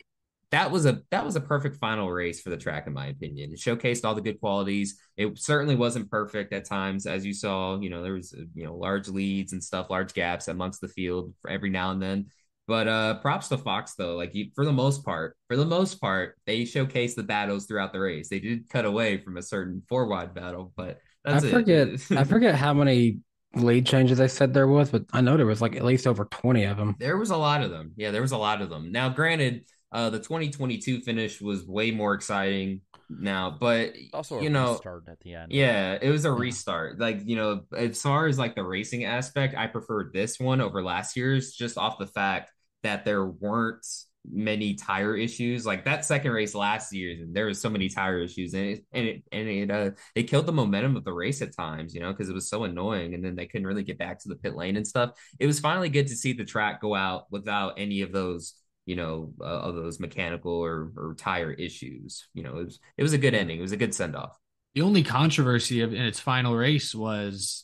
that was a that was a perfect final race for the track in my opinion. It showcased all the good qualities. It certainly wasn't perfect at times, as you saw. You know, there was you know large leads and stuff, large gaps amongst the field for every now and then. But uh, props to Fox though. Like you, for the most part, for the most part, they showcased the battles throughout the race. They did cut away from a certain four wide battle, but that's I it. forget. I forget how many lead changes they said there was, but I know there was like at least over twenty of them. There was a lot of them. Yeah, there was a lot of them. Now, granted, uh, the twenty twenty-two finish was way more exciting now, but Also, a you know, restart at the end. yeah, it was a restart. Like, you know, as far as like the racing aspect, I preferred this one over last year's just off the fact that there weren't many tire issues. Like that second race last year, there was so many tire issues, and it and it and it uh it killed the momentum of the race at times, you know, because it was so annoying, and then they couldn't really get back to the pit lane and stuff. It was finally good to see the track go out without any of those, you know, uh, of those mechanical or or tire issues. You know, it was it was a good ending. It was a good send off. The only controversy of in its final race was,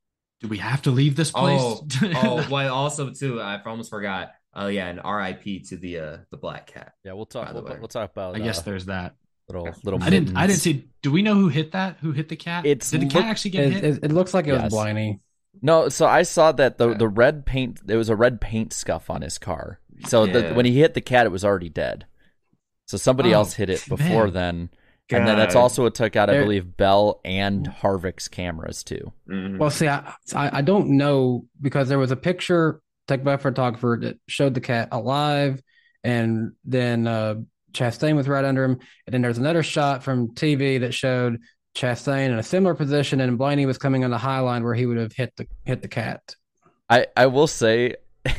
do we have to leave this place? Oh, oh, well, also too, I almost forgot. Oh yeah, and R I P to the uh the Black Cat. Yeah, we'll talk. By the We'll, way. we'll talk about. I guess uh, there's that. little little. I didn't. I mittens. didn't see. Do we know who hit that? Who hit the cat? It's Did the look- cat actually get It, hit? it, it looks like it Yes. was Blaney. No, so I saw that the the red paint. There was a red paint scuff on his car. So the, Yeah. when he hit the cat, it was already dead. So somebody Oh, else hit it before man. then, and then that's God. also what took out, I There- believe, Bell and Harvick's cameras too. Mhm. Well, see, I, I I don't know because there was a picture taken by a photographer that showed the cat alive, and then uh, Chastain was right under him, and then there's another shot from T V that showed Chastain in a similar position, and Blaney was coming on the high line where he would have hit the hit the cat. I I will say,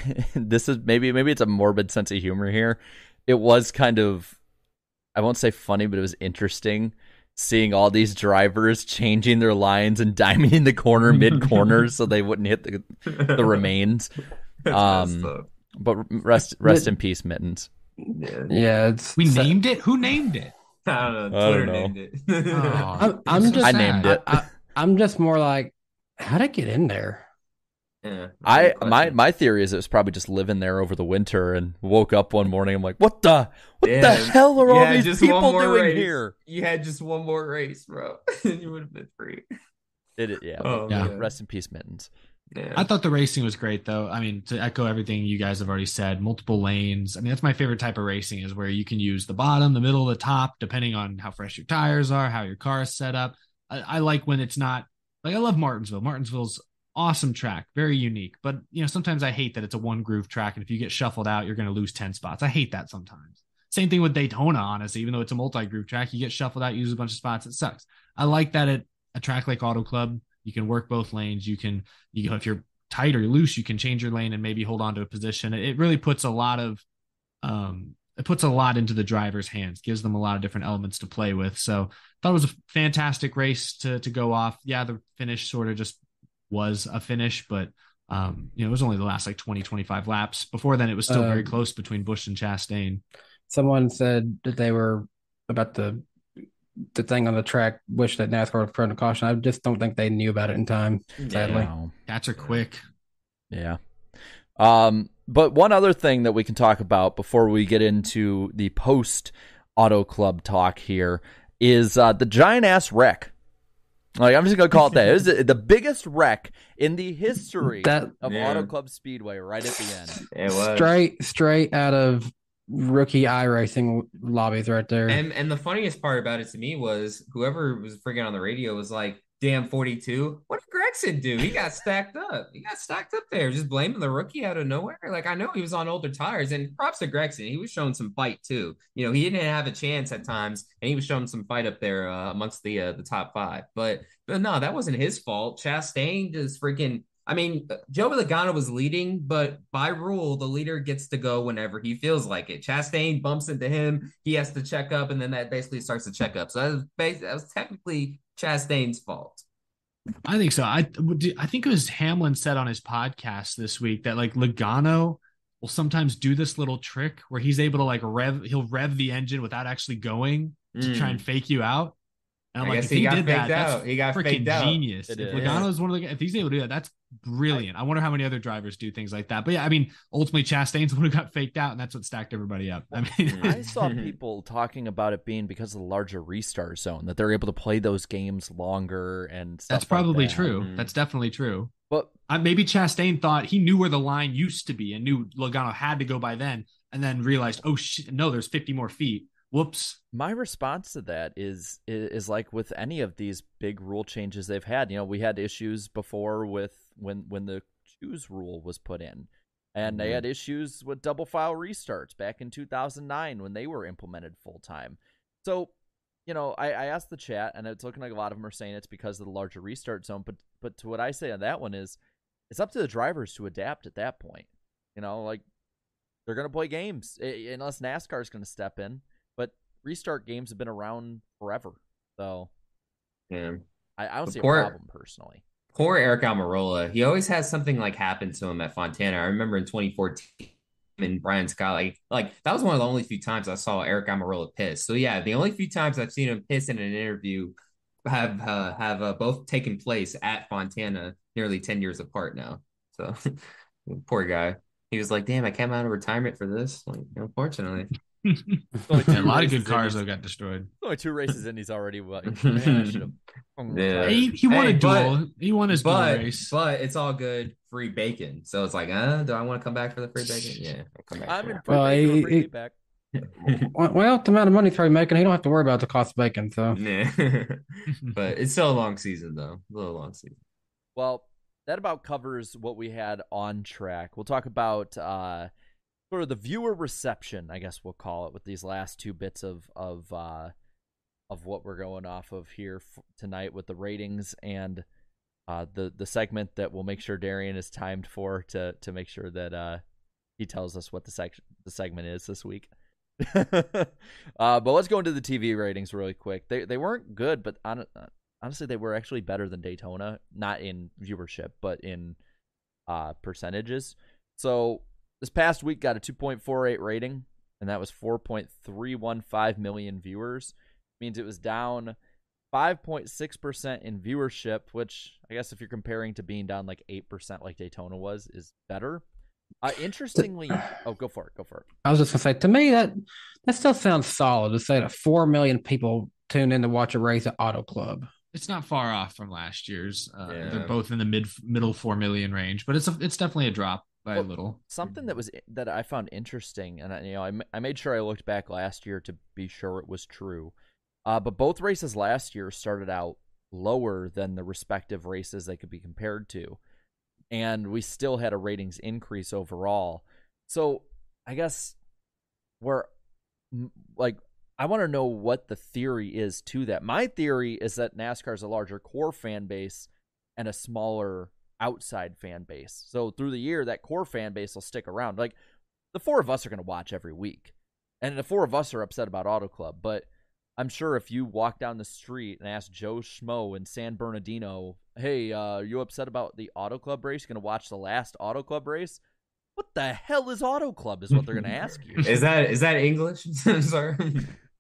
this is maybe maybe it's a morbid sense of humor here. It was kind of, I won't say funny, but it was interesting seeing all these drivers changing their lines and diming the corner mid corner so they wouldn't hit the the remains. That's Um, messed up. But rest rest But- in peace, Mittens. Yeah. Yeah, it's we so- named it. Who named it? I don't know. I Twitter don't know. named it. Oh. I'm, I'm so just I sad. named it. I, I, I'm just more like, how'd it get in there? Yeah, I good my question. my theory is it was probably just living there over the winter and woke up one morning. I'm like, what the what the Yeah. hell are You all had these just one people more doing race. here? You had just one more race, bro. You would have been free. Did it? Yeah. Oh, Yeah. man. Rest in peace, Mittens. Yeah. I thought the racing was great, though. I mean, to echo everything you guys have already said, multiple lanes. I mean, that's my favorite type of racing is where you can use the bottom, the middle, the top, depending on how fresh your tires are, how your car is set up. I, I like when it's not like I love Martinsville. Martinsville's awesome track, very unique. But you know, sometimes I hate that it's a one groove track, and if you get shuffled out, you're going to lose ten spots. I hate that sometimes. Same thing with Daytona, honestly. Even though it's a multi groove track, you get shuffled out, you lose a bunch of spots. It sucks. I like that at a track like Auto Club, you can work both lanes. You can, you know, if you're tight or loose, you can change your lane and maybe hold on to a position. It really puts a lot of, um, it puts a lot into the driver's hands, gives them a lot of different elements to play with. So I thought it was a fantastic race to to go off. Yeah, the finish sort of just was a finish, but um, you know, it was only the last like twenty, twenty-five laps. Before then, it was still very Um, close between Busch and Chastain. Someone said that they were about the the thing on the track, wish that NASCAR was prone to caution. I just don't think they knew about it in time, sadly. Wow. Cats are quick. Yeah. Um, but one other thing that we can talk about before we get into the post Auto Club talk here is uh, the giant ass wreck. Like, I'm just gonna call it that. It was the, the biggest wreck in the history That of Yeah. Auto Club Speedway. Right at the end. It was. straight straight out of rookie iRacing lobbies right there. And and the funniest part about it to me was whoever was freaking on the radio was like, damn forty-two. What did Gregson do? He got stacked up. He got stacked up there, just blaming the rookie out of nowhere. Like, I know he was on older tires, and props to Gregson. He was showing some fight too. You know, he didn't have a chance at times, and he was showing some fight up there uh, amongst the uh, the top five. But but no, that wasn't his fault. Chastain just freaking. I mean, Joey Logano was leading, but by rule, the leader gets to go whenever he feels like it. Chastain bumps into him, he has to check up, and then that basically starts to check up. So that was, basically, that was technically Chastain's fault. I think so. I I think it was Hamlin said on his podcast this week that like Logano will sometimes do this little trick where he's able to like rev, he'll rev the engine without actually going to Mm. try and fake you out. And I'm I like, guess if he he, got did faked that, that's out. He got freaking faked out. genius. It If is. Logano's one of the, if he's able to do that, that's brilliant. I wonder how many other drivers do things like that. But yeah, I mean, ultimately Chastain's the one who got faked out, and that's what stacked everybody up. I mean, I saw people talking about it being because of the larger restart zone, that they're able to play those games longer and stuff. that's probably like that. true. Mhm. That's definitely true. But Uh, maybe Chastain thought he knew where the line used to be and knew Logano had to go by then, and then realized, oh shit, no, there's fifty more feet. Whoops. my response to that is, is is like with any of these big rule changes they've had. You know, we had issues before with when when the choose rule was put in, and they Mhm. had issues with double file restarts back in two thousand nine when they were implemented full time. So, you know, I, I asked the chat, and it's looking like a lot of them are saying it's because of the larger restart zone. But but to what I say on that one is, it's up to the drivers to adapt at that point. You know, like they're going to play games eh, unless NASCAR is going to step in. But restart games have been around forever, so Yeah. I, I don't But see a poor- problem personally. Poor Eric Almirola. He always has something like happen to him at Fontana. I remember in twenty fourteen and Brian Scott, like, like that was one of the only few times I saw Eric Almirola piss. So yeah, the only few times I've seen him piss in an interview have uh, have uh, both taken place at Fontana, nearly ten years apart now. So poor guy. He was like, "Damn, I came out of retirement for this." Like, unfortunately. Yeah, a lot of races good in cars these- that got destroyed. Only two races in he's already. Well, man, I should have. Yeah. He, he won Hey, a duel. but- he won his but duel race. but it's all good. Free bacon. So it's like, uh, do I want to come back for the free bacon? Yeah, I'll come back. I'm for in it. for Well, a he- free he- back. Well, the amount of money he's already making, he don't have to worry about the cost of bacon. So Yeah. But it's still a long season, though. A little long season. Well, that about covers what we had on track. We'll talk about uh, sort of the viewer reception, I guess we'll call it, with these last two bits of of uh, of what we're going off of here f- tonight with the ratings and uh, the the segment that we'll make sure Darian is timed for to to make sure that uh, he tells us what the sec- the segment is this week. uh, but let's go into the T V ratings really quick. They they weren't good, but on, honestly, they were actually better than Daytona. Not in viewership, but in uh, percentages. So this past week got a two point four eight rating, and that was four point three one five million viewers. Means it was down five point six percent in viewership, which I guess if you're comparing to being down like eight percent like Daytona was, is better. Uh, interestingly, oh, go for it, go for it. I was just gonna say, to me, that that still sounds solid to say that four million people tuned in to watch a race at Auto Club. It's not far off from last year's. Uh, Yeah. They're both in the mid middle four million range, but it's a, it's definitely a drop by Well, a little. Something that was that I found interesting, and I, you know, I, ma- I made sure I looked back last year to be sure it was true. Uh, but both races last year started out lower than the respective races they could be compared to, and we still had a ratings increase overall. So I guess we're m- like, I want to know what the theory is to that. My theory is that NASCAR is a larger core fan base and a smaller outside fan base. So through the year, that core fan base will stick around. Like, the four of us are going to watch every week, and the four of us are upset about Auto Club. But I'm sure if you walk down the street and ask Joe Schmo in San Bernardino, hey, uh, are you upset about the Auto Club race? You're going to watch the last Auto Club race? What the hell is Auto Club is what they're going to ask you. Is that is that English? Sorry.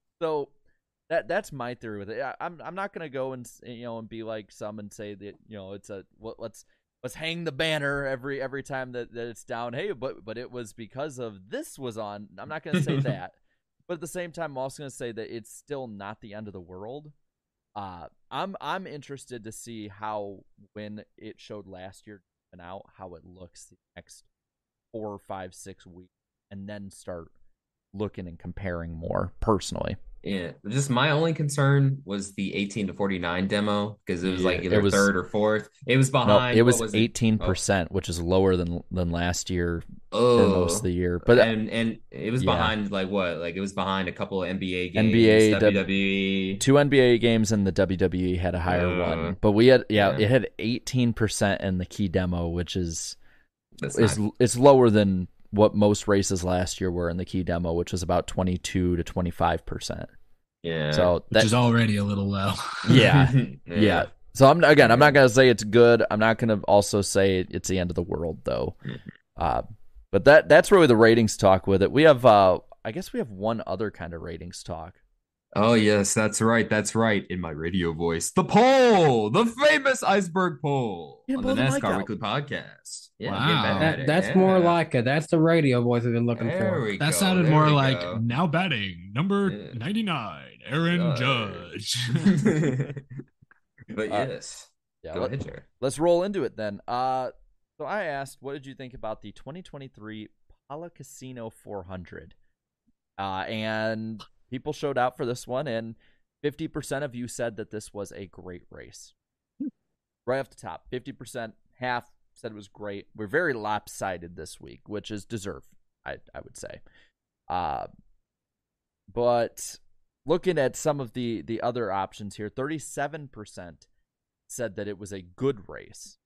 So that that's my theory with it. I, I'm I'm not gonna go and s- you know and be like some and say that you know it's a well, let's let's hang the banner every every time that, that it's down. Hey, but but it was because of this was on. I'm not gonna say that, but at the same time, I'm also gonna say that it's still not the end of the world. Uh, I'm I'm interested to see how when it showed last year and out how it looks the next four, five, six weeks, and then start looking and comparing more personally. Yeah, just my only concern was the eighteen to forty-nine demo because it was Yeah, like either it was- third or fourth. It was No, behind. it was what was eighteen Oh. percent, which is lower than than last year Oh, for most of the year. But and and it was yeah. behind like what? Like it was behind a couple of N B A games, N B A, W W E. two N B A games and the W W E had a higher Uh, one. But we had yeah, yeah. it had eighteen percent in the key demo, which is That's is not- it's lower than what most races last year were in the key demo, which was about twenty-two to twenty-five percent. yeah. So Which that is already a little low. yeah. Yeah. So I'm again, I'm not gonna say it's good. I'm not gonna also say it's the end of the world though. Uh, but that that's really the ratings talk with it. We have uh, I guess we have one other kind of ratings talk. Oh yes, that's right. That's right. In my radio voice, the poll, the famous iceberg poll Yeah, on blow the the mic NASCAR out. Weekly Podcast. Yeah, Wow. get better That, at it. that's Yeah. more like it. That's the radio voice we've been looking There for. we That go. sounded There more we like go. now batting number Yeah. ninety-nine, Aaron Uh, Judge. But Uh, yes, Yeah, go let, ahead, Jared. let's roll into it then. Uh, so I asked, what did you think about the twenty twenty-three Pala Casino four hundred? Uh, and people showed out for this one, and fifty percent of you said that this was a great race. Right off the top, fifty percent, half said it was great. We're very lopsided this week, which is deserved, I I would say. Uh, but looking at some of the the other options here, thirty-seven percent said that it was a good race.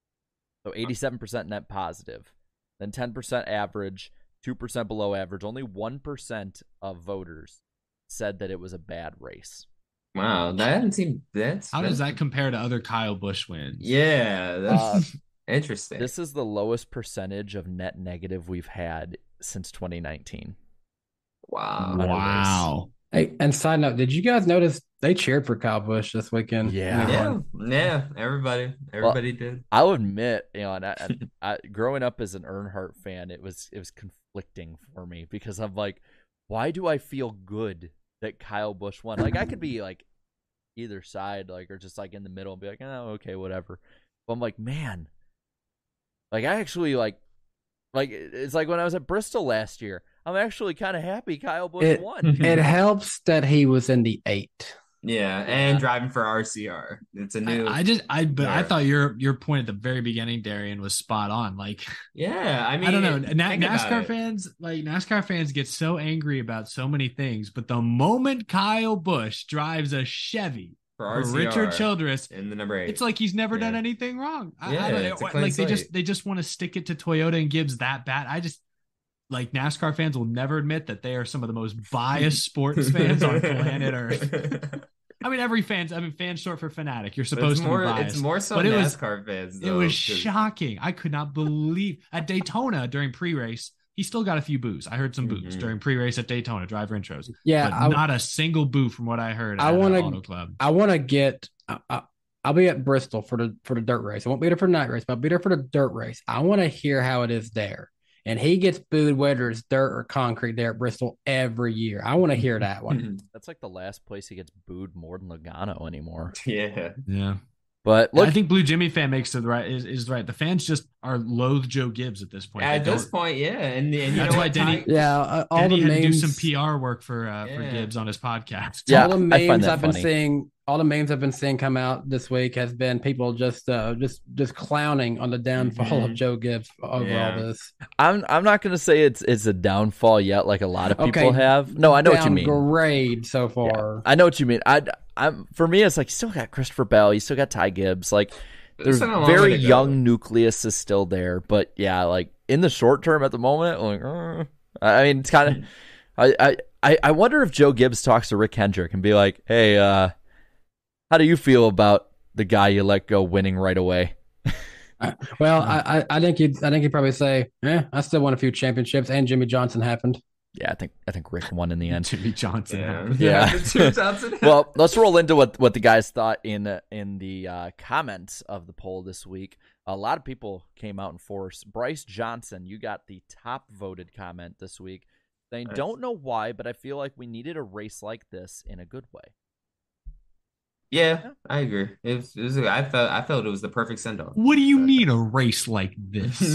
So eighty-seven percent net positive, then ten percent average, two percent below average. Only one percent of voters said that it was a bad race. Wow, that doesn't seem that's How does that compare to other Kyle Busch wins? Yeah, that's interesting. This is the lowest percentage of net negative we've had since twenty nineteen. Wow. on a race. Wow. Hey, and side note, did you guys notice they cheered for Kyle Busch this weekend? Yeah. When he Yeah, won? yeah, everybody, everybody did. I'll admit, you know, and I, I, I, growing up as an Earnhardt fan, it was it was conflicting for me because I'm like, why do I feel good that Kyle Busch won? Like I could be like either side, like or just like in the middle and be like, oh, okay, whatever. But I'm like, man, like I actually like, like it's like when I was at Bristol last year. I'm actually kind of happy Kyle Busch It, won. it helps that he was in the eight. Yeah, and driving for R C R. It's a new. I, I just I but I Yeah. thought your your point at the very beginning, Darian, was spot on. Like yeah, I mean, I don't know. Na- think about NASCAR it. fans, like NASCAR fans, get so angry about so many things, but the moment Kyle Busch drives a Chevy for for R C R Richard Childress, in the number eight. it's like he's never done Yeah. anything wrong. I, Yeah, I don't know. it's a clean Like they just slate. they just want to stick it to Toyota and Gibbs that bad. I just like NASCAR fans will never admit that they are some of the most biased sports fans on planet Earth. I mean, every fan's. I mean, fans short for fanatic. You're But supposed it's to more, be biased. it's more so But it was- NASCAR fans. It Though, was 'cause- shocking. I could not believe at Daytona during pre-race. He still got a few boos. I heard some boos Mhm. during pre-race at Daytona driver intros. Yeah, but I, not a single boo from what I heard. I at, uh, wanna- Auto Club. I want to get. I, I, I'll be at Bristol for the for the dirt race. I won't be there for the night race, but I'll be there for the dirt race. I want to hear how it is there. And he gets booed whether it's dirt or concrete there at Bristol every year. I want to hear that one. That's like the last place he gets booed more than Logano anymore. yeah. Yeah, But look, look, I think Blue Jimmy fan makes it right. Is, is right. The fans just are loathe Joe Gibbs at this point. At They this don't- point, yeah, and, and you That's know why what, Denny- Ty- Yeah, uh, all Danny the had to do memes, some P R work for uh, for Yeah. Gibbs on his podcast. Yeah, all the I find memes that I've been funny. seeing, all the memes I've been seeing come out this week has been people just uh, just just clowning on the downfall Mhm. of Joe Gibbs over Yeah. all this. I'm I'm not gonna say it's it's a downfall yet, like a lot of people Okay, have. No, I know what you mean. Downgrade so Yeah, far. I know what you mean. I I'm for me, it's like you still got Christopher Bell, you still got Ty Gibbs. Like there's Still got a long way very to go. young nucleus is still there, but yeah, like in the short term at the moment, like uh, I mean, it's kind of. I, I I wonder if Joe Gibbs talks to Rick Hendrick and be like, "Hey, uh, how do you feel about the guy you let go winning right away?" Well, I, I I think he'd I think he'd probably say, "Yeah, I still won a few championships, and Jimmy Johnson happened." Yeah, I think I think Rick won in the end. Jimmy Johnson. yeah, Yeah. the two Johnson. Well, let's roll into what, what the guys thought in uh, in the uh, comments of the poll this week. A lot of people came out in force. Bryce Johnson, you got the top voted comment this week. They Nice. don't know why, but I feel like we needed a race like this in a good way. yeah, I agree. It was, it was. I felt. I felt it was the perfect send off. What do you need a race like this?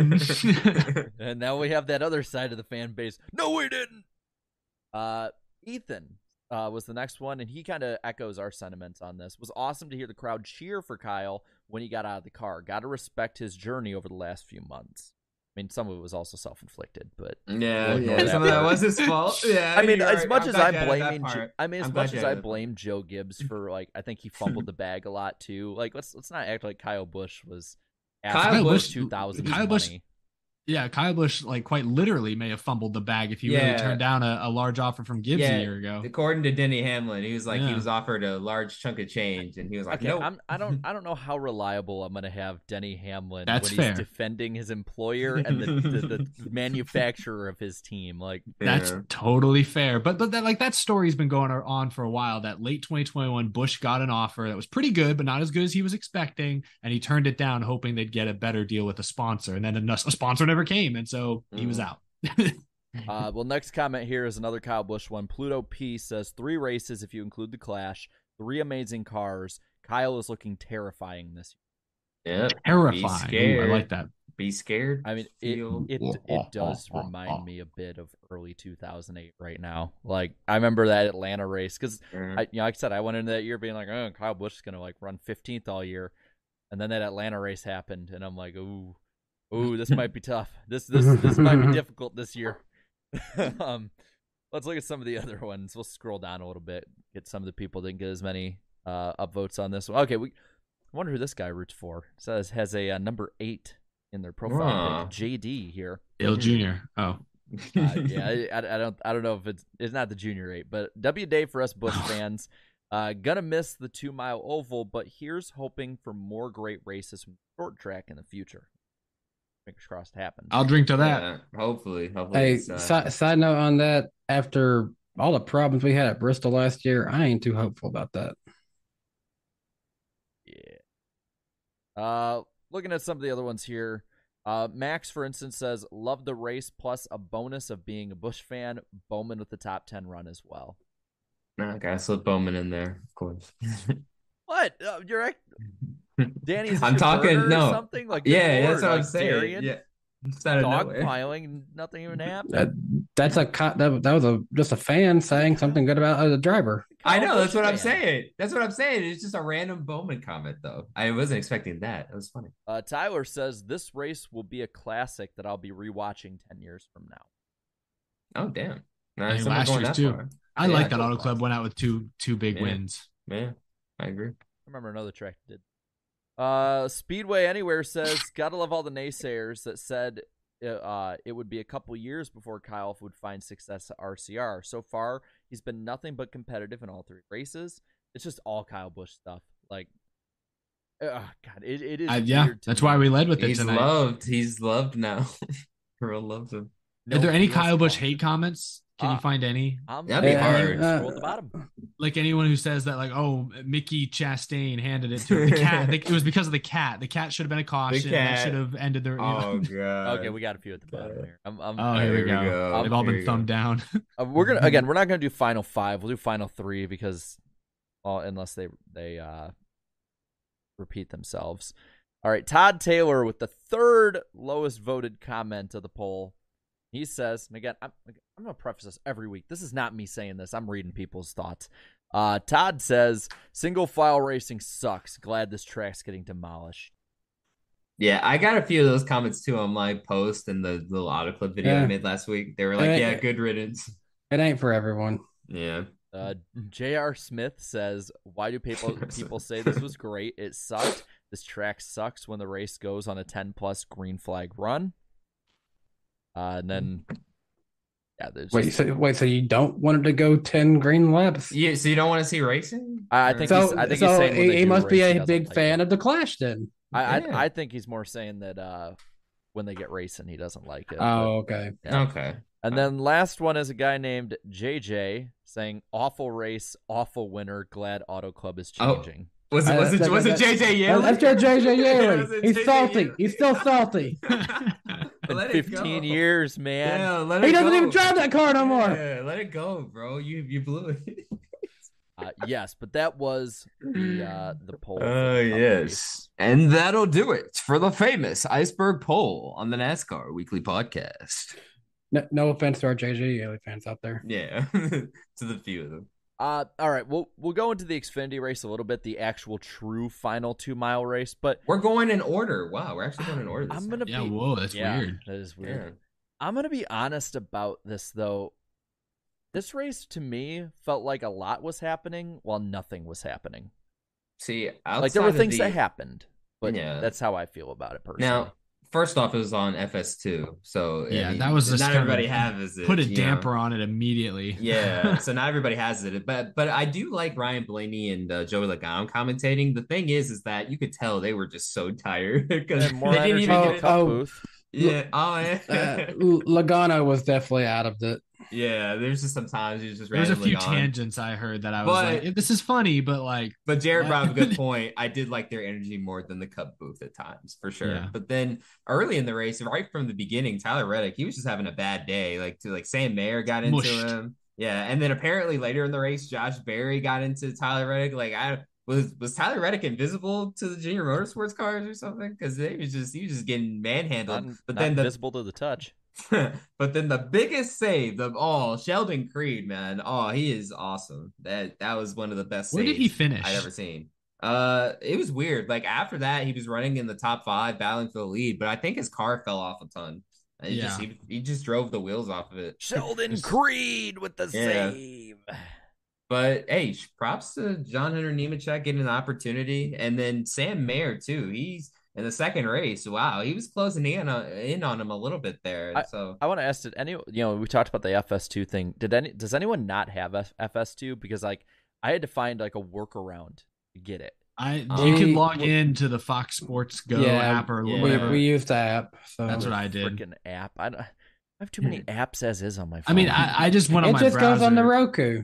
And now we have that other side of the fan base. No, we didn't. Uh, Ethan, uh, was the next one, and he kind of echoes our sentiments on this. It was awesome to hear the crowd cheer for Kyle when he got out of the car. Got to respect his journey over the last few months. I mean, some of it was also self-inflicted, but yeah, yeah, some of that was his fault. Yeah, I mean, as right. much I'm as glad I'm you added that blaming, Jo- part. I mean, as I'm glad much you as I added that blame Joe Gibbs for like, I think he fumbled the bag a lot too. Like, let's let's not act like Kyle Busch was Kyle Busch two thousand Kyle Busch money. Yeah, Kyle Busch, like, quite literally may have fumbled the bag if he Yeah. really turned down a, a large offer from Gibbs Yeah, a year ago. According to Denny Hamlin, he was like Yeah. he was offered a large chunk of change, and he was like, Okay, "Nope." I'm, I don't I don't know how reliable I'm going to have Denny Hamlin That's when fair. he's defending his employer and the, the, the manufacturer of his team. Like, That's Yeah. totally fair. But but that, like that story's been going on for a while. That late twenty twenty-one, Busch got an offer that was pretty good, but not as good as he was expecting, and he turned it down, hoping they'd get a better deal with a sponsor. And then a, a sponsor never came, and so he was Mm. out. Uh, well, next comment here is another Kyle Busch one. Pluto P says three races if you include the Clash, three amazing cars. Kyle is looking terrifying this Yeah, Be Terrifying. Ooh, I scared. like that. Be scared. year. I mean, it Feel- it it does remind me a bit of early two thousand eight right now. Like, I remember that Atlanta race because Yeah. I, you know, like I said, I went into that year being like, oh, Kyle Busch is gonna like run fifteenth all year, and then that Atlanta race happened, and I'm like, ooh, ooh, this might be tough. This this this might be difficult this year. um, let's look at some of the other ones. We'll scroll down a little bit, get some of the people that didn't get as many uh, upvotes on this one. Okay, we I wonder who this guy roots for. It says has a uh, number eight in their profile. Huh. pic. J D here. Dale Junior Oh, Uh, yeah, I, I, I don't I don't know if it's it's not the junior eight, but W day for us Busch fans. Uh, gonna miss the two mile oval, but here's hoping for more great races from the short track in the future. Fingers crossed happens. I'll drink to that. Yeah, hopefully, hopefully. Hey, it's, uh, si- side note on that, after all the problems we had at Bristol last year, I ain't too hopeful about that. Yeah. Uh, looking at some of the other ones here. Uh, Max, for instance, says, love the race plus a bonus of being a Busch fan. Bowman with the top ten run as well. I gotta slip Bowman in there, of course. What? Uh, you're act- Danny's I'm talking or no something like good yeah, Lord, that's what I'm like saying. Darian, Yeah, just out of dog nowhere. piling, nothing even happened. That, that's a co- that, that was a just a fan saying something good about the driver. I know Kyle that's Busch what I'm fan. saying. That's what I'm saying. It's just a random Bowman comment, though. I wasn't expecting that. It was funny. Uh, Tyler says this race will be a classic that I'll be rewatching ten years from now. Oh damn! Nah, And some are last going year's that too. far. I Yeah, like that cool. Auto Club went out with two two big Yeah. wins. Yeah, I agree. I remember another track that did. Uh, Speedway Anywhere says, gotta love all the naysayers that said uh, it would be a couple years before Kyle would find success at R C R. So far, he's been nothing but competitive in all three races. It's just all Kyle Busch stuff. Like, uh, God, it, it is Uh, yeah, weird to that's me. why we led with it He's tonight. loved. He's loved now. Everyone loves him. No Are there any one wants Kyle to Busch call hate him. comments? Can Uh, you find any? I'm That'd be Yeah, hard. uh, Scroll at the bottom. Like anyone who says that, like, oh, Mickey Chastain handed it to him. The cat. The, it was because of the cat. The cat should have been a caution. That cat. should have ended the. You Oh know. god. Okay, we got a few at the bottom here. I'm, I'm, Oh, here we Here we go. go. They've all Here been we go. thumbed down. Uh, we're gonna again. We're not gonna do final five. We'll do final three because, well, unless they they uh repeat themselves. All right, Todd Taylor with the third lowest voted comment of the poll. He says, and again, I'm I'm gonna preface this every week. This is not me saying this. I'm reading people's thoughts. Uh, Todd says, "Single file racing sucks. Glad this track's getting demolished." Yeah, I got a few of those comments too on my post and the little auto clip video I Yeah. made last week. They were like, Uh, "Yeah, good riddance." It ain't for everyone. Yeah. Uh, J R Smith says, "Why do people people say this was great? It sucked. This track sucks when the race goes on a ten plus green flag run." Uh, and then, yeah, there's Wait, just- so wait, so you don't want it to go ten green laps? Yeah, so you don't want to see racing? I, I think So, he's, I think so he's saying when he, they he do must be race, he a doesn't big like fan it. of the Clash then. I, Yeah. I I think he's more saying that uh, when they get racing, he doesn't like it. Oh, okay. but- yeah. Okay. And then last one is a guy named J J saying, "Awful race, awful winner. Glad Auto Club is Oh. changing." Was it Uh, was it that- was it that- J J Yale? That's J J Yeah, was Yaley. it He's J J salty. Yaley? He's still salty. Been Let it fifteen go. years, man. Yeah, let He it doesn't go. even drive that car no more. Yeah, let it go, bro. You you blew it. Uh, yes, but that was the uh, the poll. for Oh, the cup race. And that'll do it for the famous iceberg poll on the NASCAR Weekly Podcast. No, no offense to our J J Yaley fans out there. Yeah, to the few of them. Uh, all right, we'll we'll go into the Xfinity race a little bit, the actual true final two mile race, but we're going in order. Wow, we're actually going in order. This I'm gonna time. Yeah, be whoa, that's yeah, weird. That is weird. Yeah. I'm gonna be honest about this though. This race to me felt like a lot was happening while nothing was happening. See, like there were outside of things the- that happened, but Yeah. that's how I feel about it personally. Now, first off, it was on F S two, so I Yeah, mean, that was just not kind everybody of has it. Put a you damper know? on it immediately. Yeah, so not everybody has it, but but I do like Ryan Blaney and uh, Joey Logano commentating. The thing is, is that you could tell they were just so tired because And more they didn't energy even in get the it. cup oh, booth. Yeah, oh yeah, Uh, Logano was definitely out of it. yeah. There's just sometimes he's just There's a randomly few gone. tangents I heard that I was But- like, this is funny, but like, But Jared What? brought up a good point. I did like their energy more than the Cup booth at times, for sure. Yeah. But then early in the race, right from the beginning, Tyler Reddick, he was just having a bad day. Like to like Sam Mayer got into Mushed. him. Yeah. And then apparently later in the race, Josh Berry got into Tyler Reddick. Like I was was Tyler Reddick invisible to the junior motorsports cars or something? Because he was just he was just getting manhandled. Not, but not then the visible to the touch. but then the biggest save of all, Sheldon Creed, man. Oh, he is awesome. That that was one of the best Where did he saves finish? I'd ever seen. Uh, it was weird. Like after that, he was running in the top five, battling for the lead, but I think his car fell off a ton. And he just Yeah. he, he just drove the wheels off of it. Sheldon Creed with the Yeah. save. But hey, props to John Hunter Nemechek getting an opportunity, and then Sam Mayer too. He's in the second race. Wow, he was closing in on, in on him a little bit there. So I want to ask, did any, you know, we talked about the F S two thing. Did any, does anyone not have F S two? Because like I had to find like a workworkaround to get it. I Um, you can we- log into the Fox Sports Go Yeah, app or yeah. We, whatever. we used the app. So That's what I did. Freaking app. I, don't, I have too many apps as is on my phone. I mean, I, I just went on it my just browser. goes on the Roku.